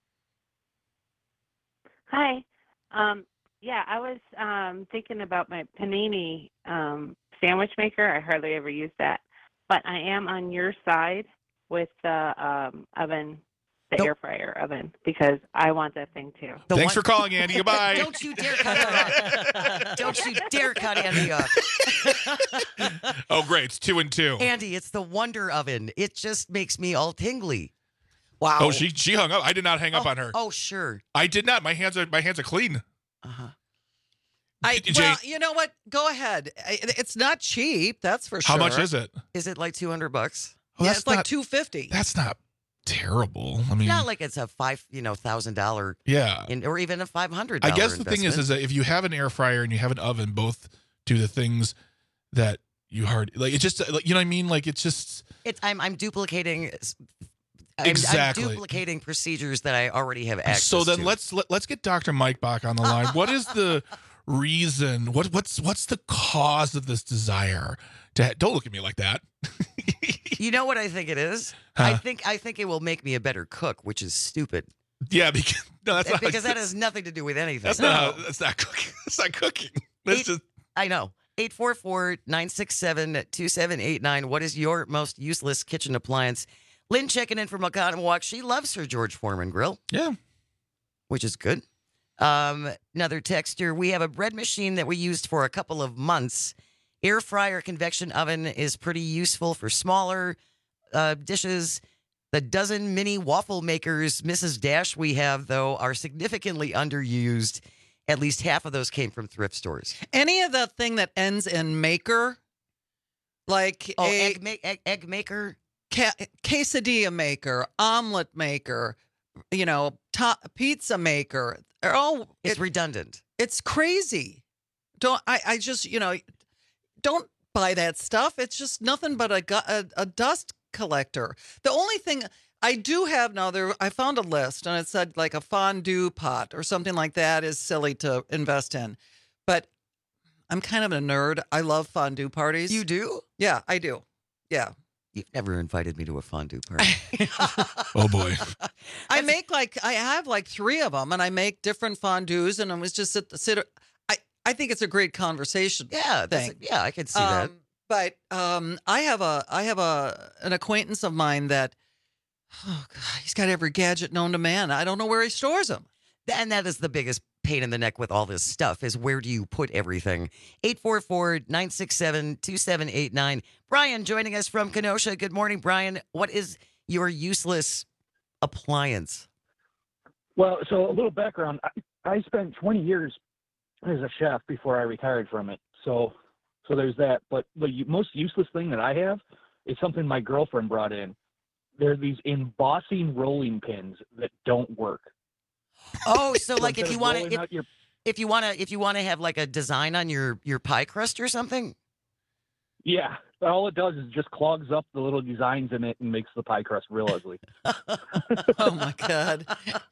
Hi. Um, yeah, I was um, thinking about my panini um, sandwich maker. I hardly ever use that. But I am on your side with the um, oven, the Nope. air fryer oven, because I want that thing too. The Thanks one- for calling, Andy. Goodbye. Don't you dare cut her off. Don't you dare cut Andy off. Oh, great. It's two and two. Andy, it's the Wonder Oven. It just makes me all tingly. Wow. Oh, she she hung up. I did not hang up oh, on her. Oh, sure. I did not. My hands are my hands are clean. Uh-huh. I, Jane, well, you know what? Go ahead. I- It's not cheap, that's for sure. how much is it? Is it like two hundred bucks? Oh, yeah, that's it's like not- two fifty. That's not terrible. I mean, Not like it's a five, you know, thousand dollar, yeah. in, or even a five hundred. I guess the thing is, is that if you have an air fryer and you have an oven, both do the things that you hard like. It's just like, you know what I mean. Like it's just it's I'm I'm duplicating. I'm, Exactly. I'm duplicating procedures that I already have access so. Then to. let's let, let's get Doctor Mike Bach on the line. What is the reason? What what's what's the cause of this desire to? Ha- don't look at me like that. You know what I think it is? Huh? I think I think it will make me a better cook, which is stupid. Yeah, because no, that's not because that has nothing to do with anything. That's not. How, that's not cooking. That's not cooking. That's Eight, just. I know. eight four four, nine six seven, two seven eight nine. What is your most useless kitchen appliance? Lynn checking in from Oconomowoc. She loves her George Foreman grill. Yeah. Which is good. Um, another texter. We have a bread machine that we used for a couple of months. Air fryer convection oven is pretty useful for smaller uh, dishes. The dozen mini waffle makers Missus Dash we have, though, are significantly underused. At least half of those came from thrift stores. Any of the thing that ends in maker, like oh, a egg, ma- egg, egg maker, ca- quesadilla maker, omelet maker, you know, to- pizza maker. They're all it's it, redundant. It's crazy. Don't I? I just you know, don't buy that stuff. It's just nothing but a gu- a, a dust collector. The only thing I do have now, there I found a list and it said like a fondue pot or something like that is silly to invest in. But I'm kind of a nerd. I love fondue parties. You do? Yeah, I do. Yeah. You've never invited me to a fondue party. Oh boy. I make like I have like three of them and I make different fondues and I was just sit sit I I think it's a great conversation. Yeah, that's thing. A, yeah, I can see um, that. But um, I have a I have a an acquaintance of mine that oh God, he's got every gadget known to man. I don't know where he stores them. And that is the biggest pain in the neck with all this stuff is where do you put everything? eight four four, nine six seven, two seven eight nine. Brian joining us from Kenosha. Good morning, Brian. What is your useless appliance? Well, so a little background. I, I spent twenty years as a chef before I retired from it. So so there's that. But the most useless thing that I have is something my girlfriend brought in. They're these embossing rolling pins that don't work. Oh, so like if you want to, if, your... if you want to, if you want to have like a design on your your pie crust or something. Yeah, all it does is just clogs up the little designs in it and makes the pie crust real ugly. Oh my God!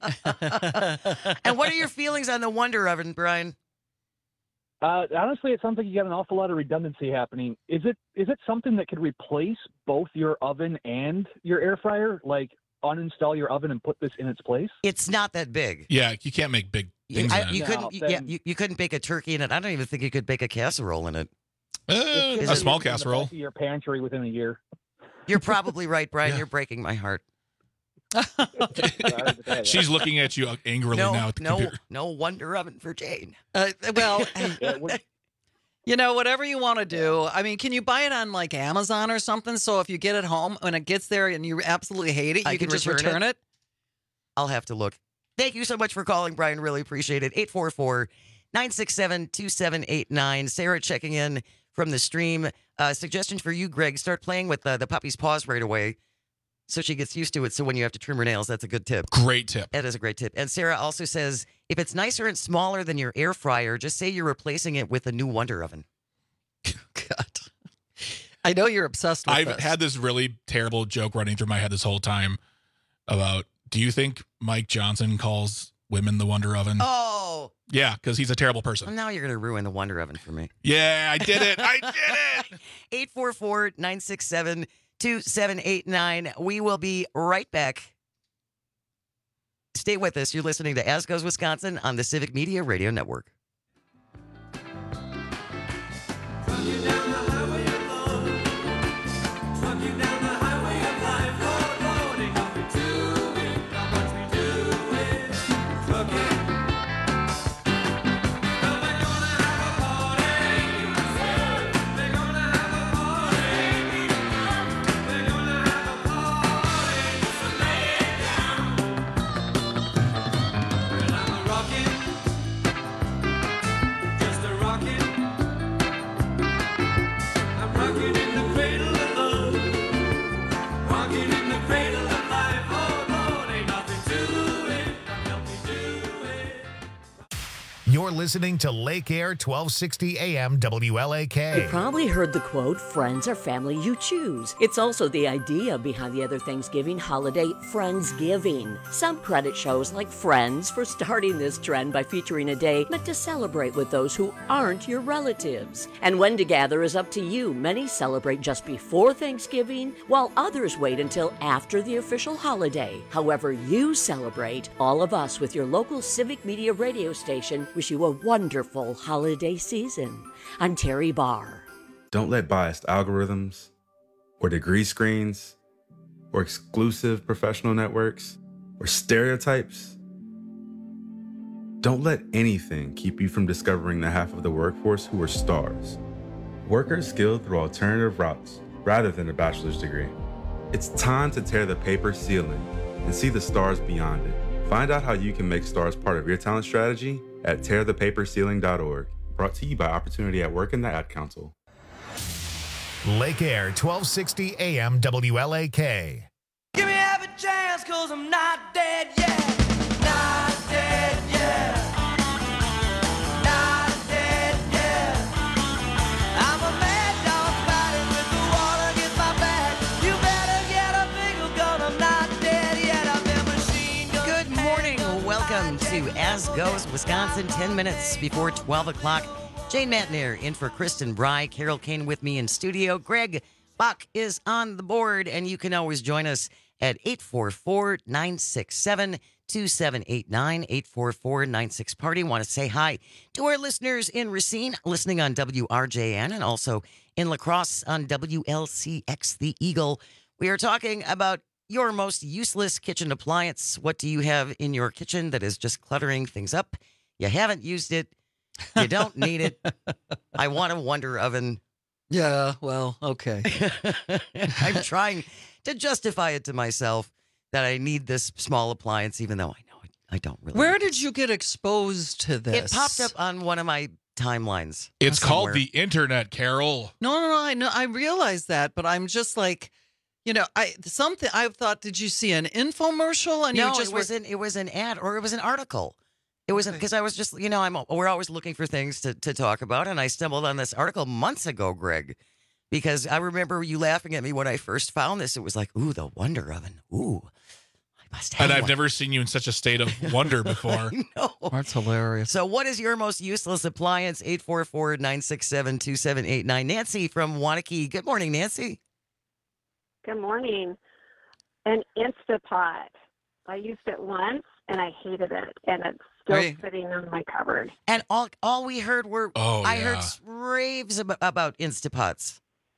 And what are your feelings on the Wonder Oven, Brian? Uh, honestly, it sounds like you got an awful lot of redundancy happening. Is it is it something that could replace both your oven and your air fryer? Like uninstall your oven and put this in its place? It's not that big. Yeah, you can't make big things. I, in it. you No, couldn't. then- yeah, you, you couldn't bake a turkey in it. I don't even think you could bake a casserole in it. Uh, It's a just small in the back casserole. of your pantry within a year. You're probably right, Brian. Yeah. You're breaking my heart. She's looking at you angrily No, now at the no, computer. no Wonder Oven for Jane. Uh, well, Yeah, we're- you know, whatever you want to do. I mean, can you buy it on like Amazon or something? So if you get it home when it gets there and you absolutely hate it, I you can, can just return return it. I'll have to look. Thank you so much for calling, Brian. Really appreciate it. eight four four, nine six seven, two seven eight nine. Sarah checking in from the stream. Uh, suggestion for you, Greg, start playing with uh, the puppy's paws right away so she gets used to it. So when you have to trim her nails, that's a good tip. Great tip. That is a great tip. And Sarah also says, if it's nicer and smaller than your air fryer, just say you're replacing it with a new Wonder Oven. God. I know you're obsessed with I've this. had this really terrible joke running through my head this whole time about, do you think Mike Johnson calls women the Wonder Oven? Oh. Yeah, because he's a terrible person. Now you're going to ruin the Wonder Oven for me. Yeah, I did it. I did it. eight four four, nine six seven, two seven eight nine. We will be right back. Stay with us. You're listening to As Goes Wisconsin on the Civic Media Radio Network. listening to Lake Air twelve sixty A M W L A K. You probably heard the quote, friends are family you choose. It's also the idea behind the other Thanksgiving holiday, Friendsgiving. Some credit shows like Friends for starting this trend by featuring a day meant to celebrate with those who aren't your relatives. And when to gather is up to you. Many celebrate just before Thanksgiving, while others wait until after the official holiday. However you celebrate, all of us with your local Civic Media radio station wish you a wonderful holiday season. I'm Terry Barr. Don't let biased algorithms or degree screens or exclusive professional networks or stereotypes, don't let anything keep you from discovering the half of the workforce who are stars. Workers skilled through alternative routes rather than a bachelor's degree. It's time to tear the paper ceiling and see the stars beyond it. Find out how you can make stars part of your talent strategy at tear the paper ceiling dot org. Brought to you by Opportunity at Work and the Ad Council. Lake Air twelve sixty A M W L A K. Give me half a chance, cause I'm not dead yet. Not dead yet. Not dead yet. I'm a mad dog fighting with the water against my back. You better get a bigger gun, I'm not dead yet. I've never seen your Good morning. Welcome to As Goes Wisconsin, ten minutes before twelve o'clock. Jane Matner in for Kristen Bry. Carol Kane with me in studio. Greg Bach is on the board, and you can always join us at eight four four, nine six seven, two seven eight nine, eight four four, nine six party. Want to say hi to our listeners in Racine, listening on W R J N, and also in La Crosse on W L C X The Eagle. We are talking about your most useless kitchen appliance. What do you have in your kitchen that is just cluttering things up? You haven't used it. You don't need it. I want a Wonder Oven. Yeah, well, okay. I'm trying to justify it to myself that I need this small appliance, even though I know I don't really. Where did you get exposed to this? It popped up on one of my timelines. It's called somewhere. the internet, Carol. No, no, no. I know. I realize that, but I'm just like, you know, I something. I thought, did you see an infomercial? And no, you just it was were, an it was an ad or it was an article. It was because I was just, you know, I'm we're always looking for things to, to talk about, and I stumbled on this article months ago, Greg, because I remember you laughing at me when I first found this. It was like, ooh, the Wonder Oven. Ooh, I must have And I've one. never seen you in such a state of wonder before. No. That's hilarious. So what is your most useless appliance? eight four four, nine six seven, two seven eight nine. Nancy from Wanakee. Good morning, Nancy. Good morning. An Instapot. I used it once and I hated it, and it's still Right. sitting in my cupboard. And all all we heard were, Oh, I yeah. heard raves about, about Instapots.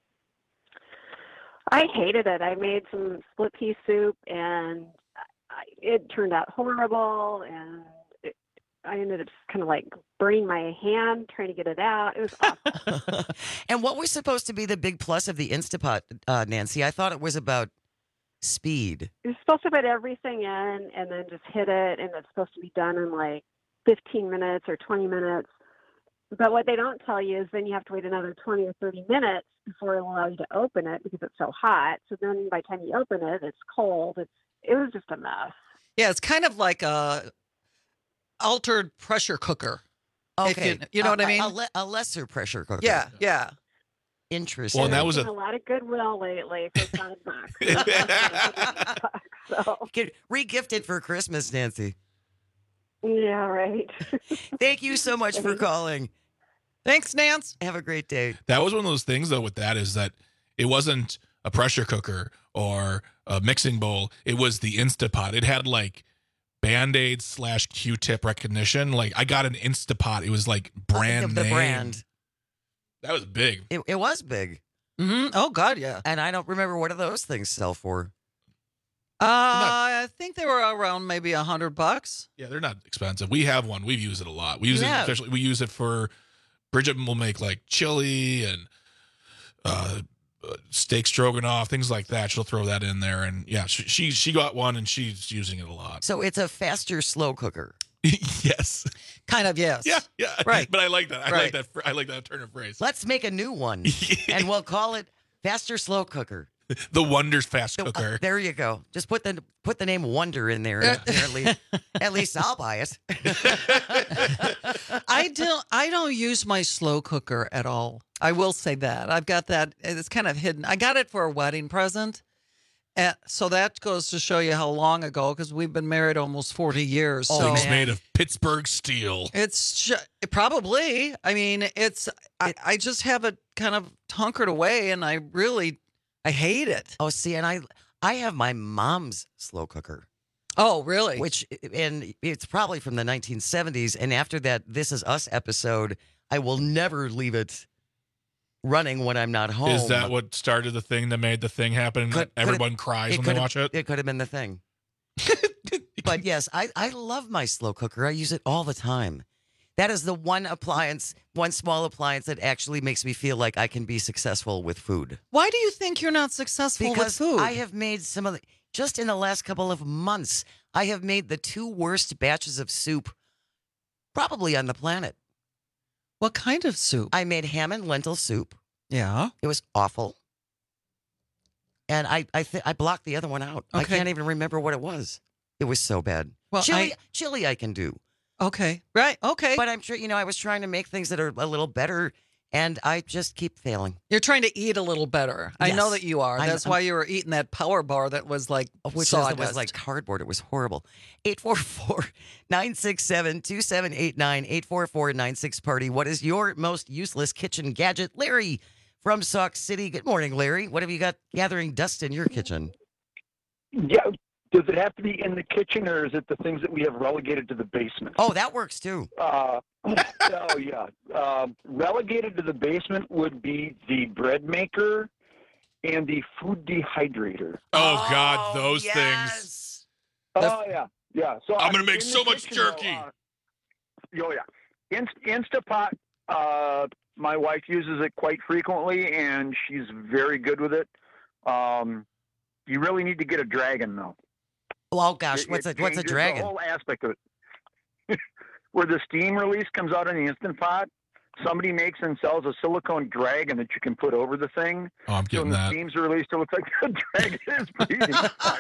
I hated it. I made some split pea soup, and I, it turned out horrible, and it, I ended up just kind of like burning my hand trying to get it out. It was awful. And what was supposed to be the big plus of the Instapot, uh, Nancy? I thought it was about speed. You're supposed to put everything in and then just hit it, and it's supposed to be done in like fifteen minutes or twenty minutes. But what they don't tell you is then you have to wait another twenty or thirty minutes before it'll allow you to open it because it's so hot. So then by the time you open it, it's cold. It's it was just a mess. Yeah, it's kind of like a altered pressure cooker. If Okay. you, you know A- what I a- mean? A, le- a lesser pressure cooker. Yeah, yeah. Interesting. Well, and that was There's a been a lot of goodwill lately for five bucks. So Get re-gifted for Christmas, Nancy. yeah, right. Thank you so much for calling. Thanks, Nance. Have a great day. that was one of those things though with that is that it wasn't a pressure cooker or a mixing bowl. It was the Instapot. It had like Band-Aid slash Q-tip recognition. Like I got an Instapot. It was like brand the, the name. brand. That was big. It, it was big. Mm-hmm. Oh, God, yeah. And I don't remember what do those things sell for. Uh, I think they were around maybe a hundred bucks. Yeah, they're not expensive. We have one. We've used it a lot. We use Yeah. it especially. We use it for Bridget will make like chili and uh, uh, steak stroganoff, things like that. She'll throw that in there, and yeah, she she, she got one and she's using it a lot. So it's a faster slow cooker. Yes. Kind of, yes. Yeah, yeah. Right. But I like that. I Right. like that. fr- I like that turn of phrase. Let's make a new one, and we'll call it faster slow cooker. The Wonder's fast The- uh, cooker. there you go. Just put the put the name Wonder in there. And apparently, at least I'll buy it. I don't. I don't use my slow cooker at all. I will say that I've got that. It's kind of hidden. I got it for a wedding present, and so that goes to show you how long ago. Because we've been married almost forty years. Oh, so Things made of Pittsburgh steel. It's ju- probably. I mean, it's. I, I just have it kind of hunkered away, and I really, I hate it. Oh, see, and I I have my mom's slow cooker. Oh, really? Which, and it's probably from the nineteen seventies. And after that This Is Us episode, I will never leave it running when I'm not home. Is that what started the thing that made the thing happen? Could- that everyone could have- cries it when could they have- watch it? It could have been the thing. But yes, I, I love my slow cooker. I use it all the time. That is the one appliance, one small appliance that actually makes me feel like I can be successful with food. Why do you think you're not successful Because with food? I have made some of the, just in the last couple of months, I have made the two worst batches of soup probably on the planet. What kind of soup? I made ham and lentil soup. Yeah. It was awful. And I I, th- I blocked the other one out. I Okay. can't even remember what it was. It was so bad. Well, chili, I- chili I can do. Okay. Right. Okay. But I'm sure, you know, I was trying to make things that are a little better, and I just keep failing. You're trying to eat a little better. I know Yes. that you are. I'm- That's I'm- why you were eating that power bar that was like Which sawdust. was like cardboard. It was horrible. eight four four, nine six seven, two seven eight nine, eight four four, nine six party. What is your most useless kitchen gadget? Larry from Sauk City. Good morning, Larry. What have you got gathering dust in your kitchen? Yeah. Does it have to be in the kitchen, or is it the things that we have relegated to the basement? Oh, that works too. Uh, oh, yeah. Um, relegated to the basement would be the bread maker and the food dehydrator. Oh, God, those things. Oh, yeah. Yeah. So I'm I gonna mean, make in so the much kitchen, though, jerky. uh, oh, yeah. Inst- Instapot, uh, my wife uses it quite frequently, and she's very good with it. Um, you really need to get a dragon, though. Oh, gosh. It- What's it a what's a changes dragon? The whole aspect of it. Where the steam release comes out in the Instant Pot, somebody makes and sells a silicone dragon that you can put over the thing. Oh, I'm so getting when that. the steams are released, it looks like the dragon is breathing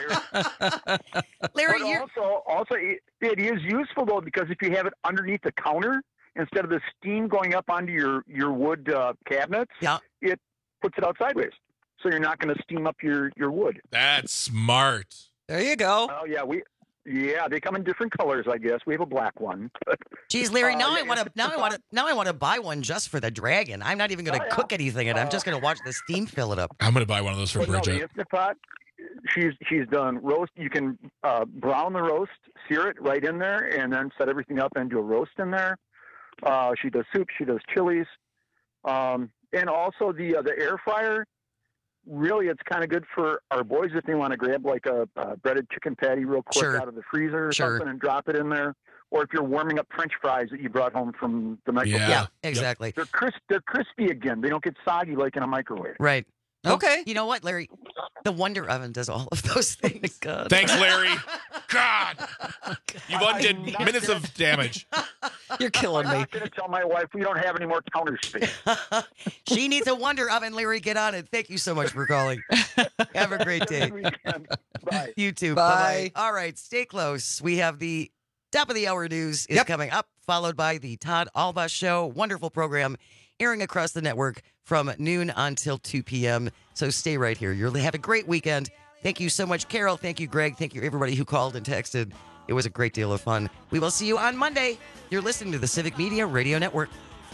fire. Larry, but also, also it, it is useful though, because if you have it underneath the counter instead of the steam going up onto your your wood uh, cabinets, yeah. it puts it out sideways, so you're not going to steam up your your wood. That's smart. There you go. Oh yeah, we yeah they come in different colors. I guess we have a black one. Geez, Larry, Uh, now I yeah, want to now I want to now I want to buy one just for the dragon. I'm not even going to Oh, yeah. cook anything in it. I'm just going to watch the steam fill it up. I'm going to buy one of those for But no, the Bridget. Instant Pot, she's she's done roast. You can uh, brown the roast, sear it right in there, and then set everything up and do a roast in there. Uh, she does soup. She does chilies, um, and also the uh, the air fryer. Really, it's kind of good for our boys if they want to grab like a, a breaded chicken patty real quick Sure. out of the freezer or Sure. something and drop it in there. Or if you're warming up French fries that you brought home from the microwave. Yeah, Yeah, exactly. They're crisp. They're crispy again. They don't get soggy like in a microwave. Right. Okay. You know what, Larry? The Wonder Oven does all of those things. God. Thanks, Larry. God. You've undid minutes of damage. You're killing I'm me. not going to tell my wife we don't have any more counter space. She needs a Wonder Oven, Larry. Get on it. Thank you so much for calling. Have a great day. Bye. You too. Bye. Bye. All right, stay close. We have the top of the hour news is Yep. coming up, followed by the Todd Alba Show. Wonderful program airing across the network from noon until two p.m. So stay right here. You'll have a great weekend. Thank you so much, Carol. Thank you, Greg. Thank you, everybody who called and texted. It was a great deal of fun. We will see you on Monday. You're listening to the Civic Media Radio Network.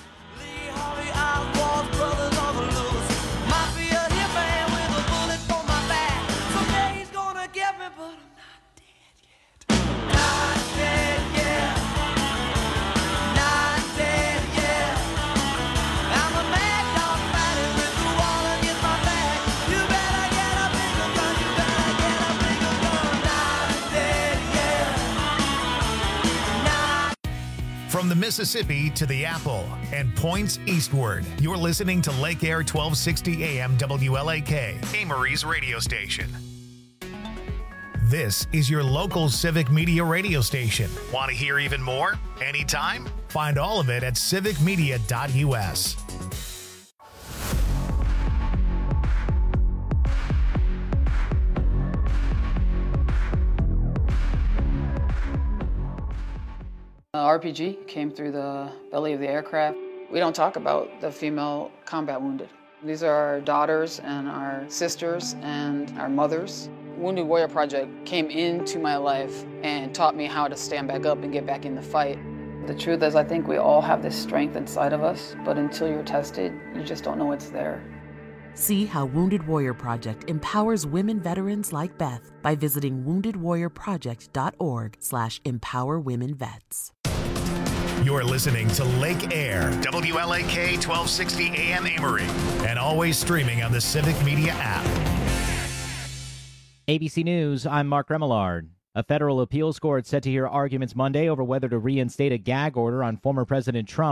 From the Mississippi to the Apple and points eastward, you're listening to Lake Air twelve sixty A M W L A K, Amory's radio station. This is your local civic media radio station. Want to hear even more? Anytime? Find all of it at civic media dot U S. R P G came through the belly of the aircraft. We don't talk about the female combat wounded. These are our daughters and our sisters and our mothers. Wounded Warrior Project came into my life and taught me how to stand back up and get back in the fight. The truth is, I think we all have this strength inside of us, but until you're tested, you just don't know it's there. See how Wounded Warrior Project empowers women veterans like Beth by visiting wounded warrior project dot org slash empower women vets. You're listening to Lake Air, W L A K twelve sixty A M Amory, and always streaming on the Civic Media app. A B C News, I'm Mark Remillard. A federal appeals court set to hear arguments Monday over whether to reinstate a gag order on former President Trump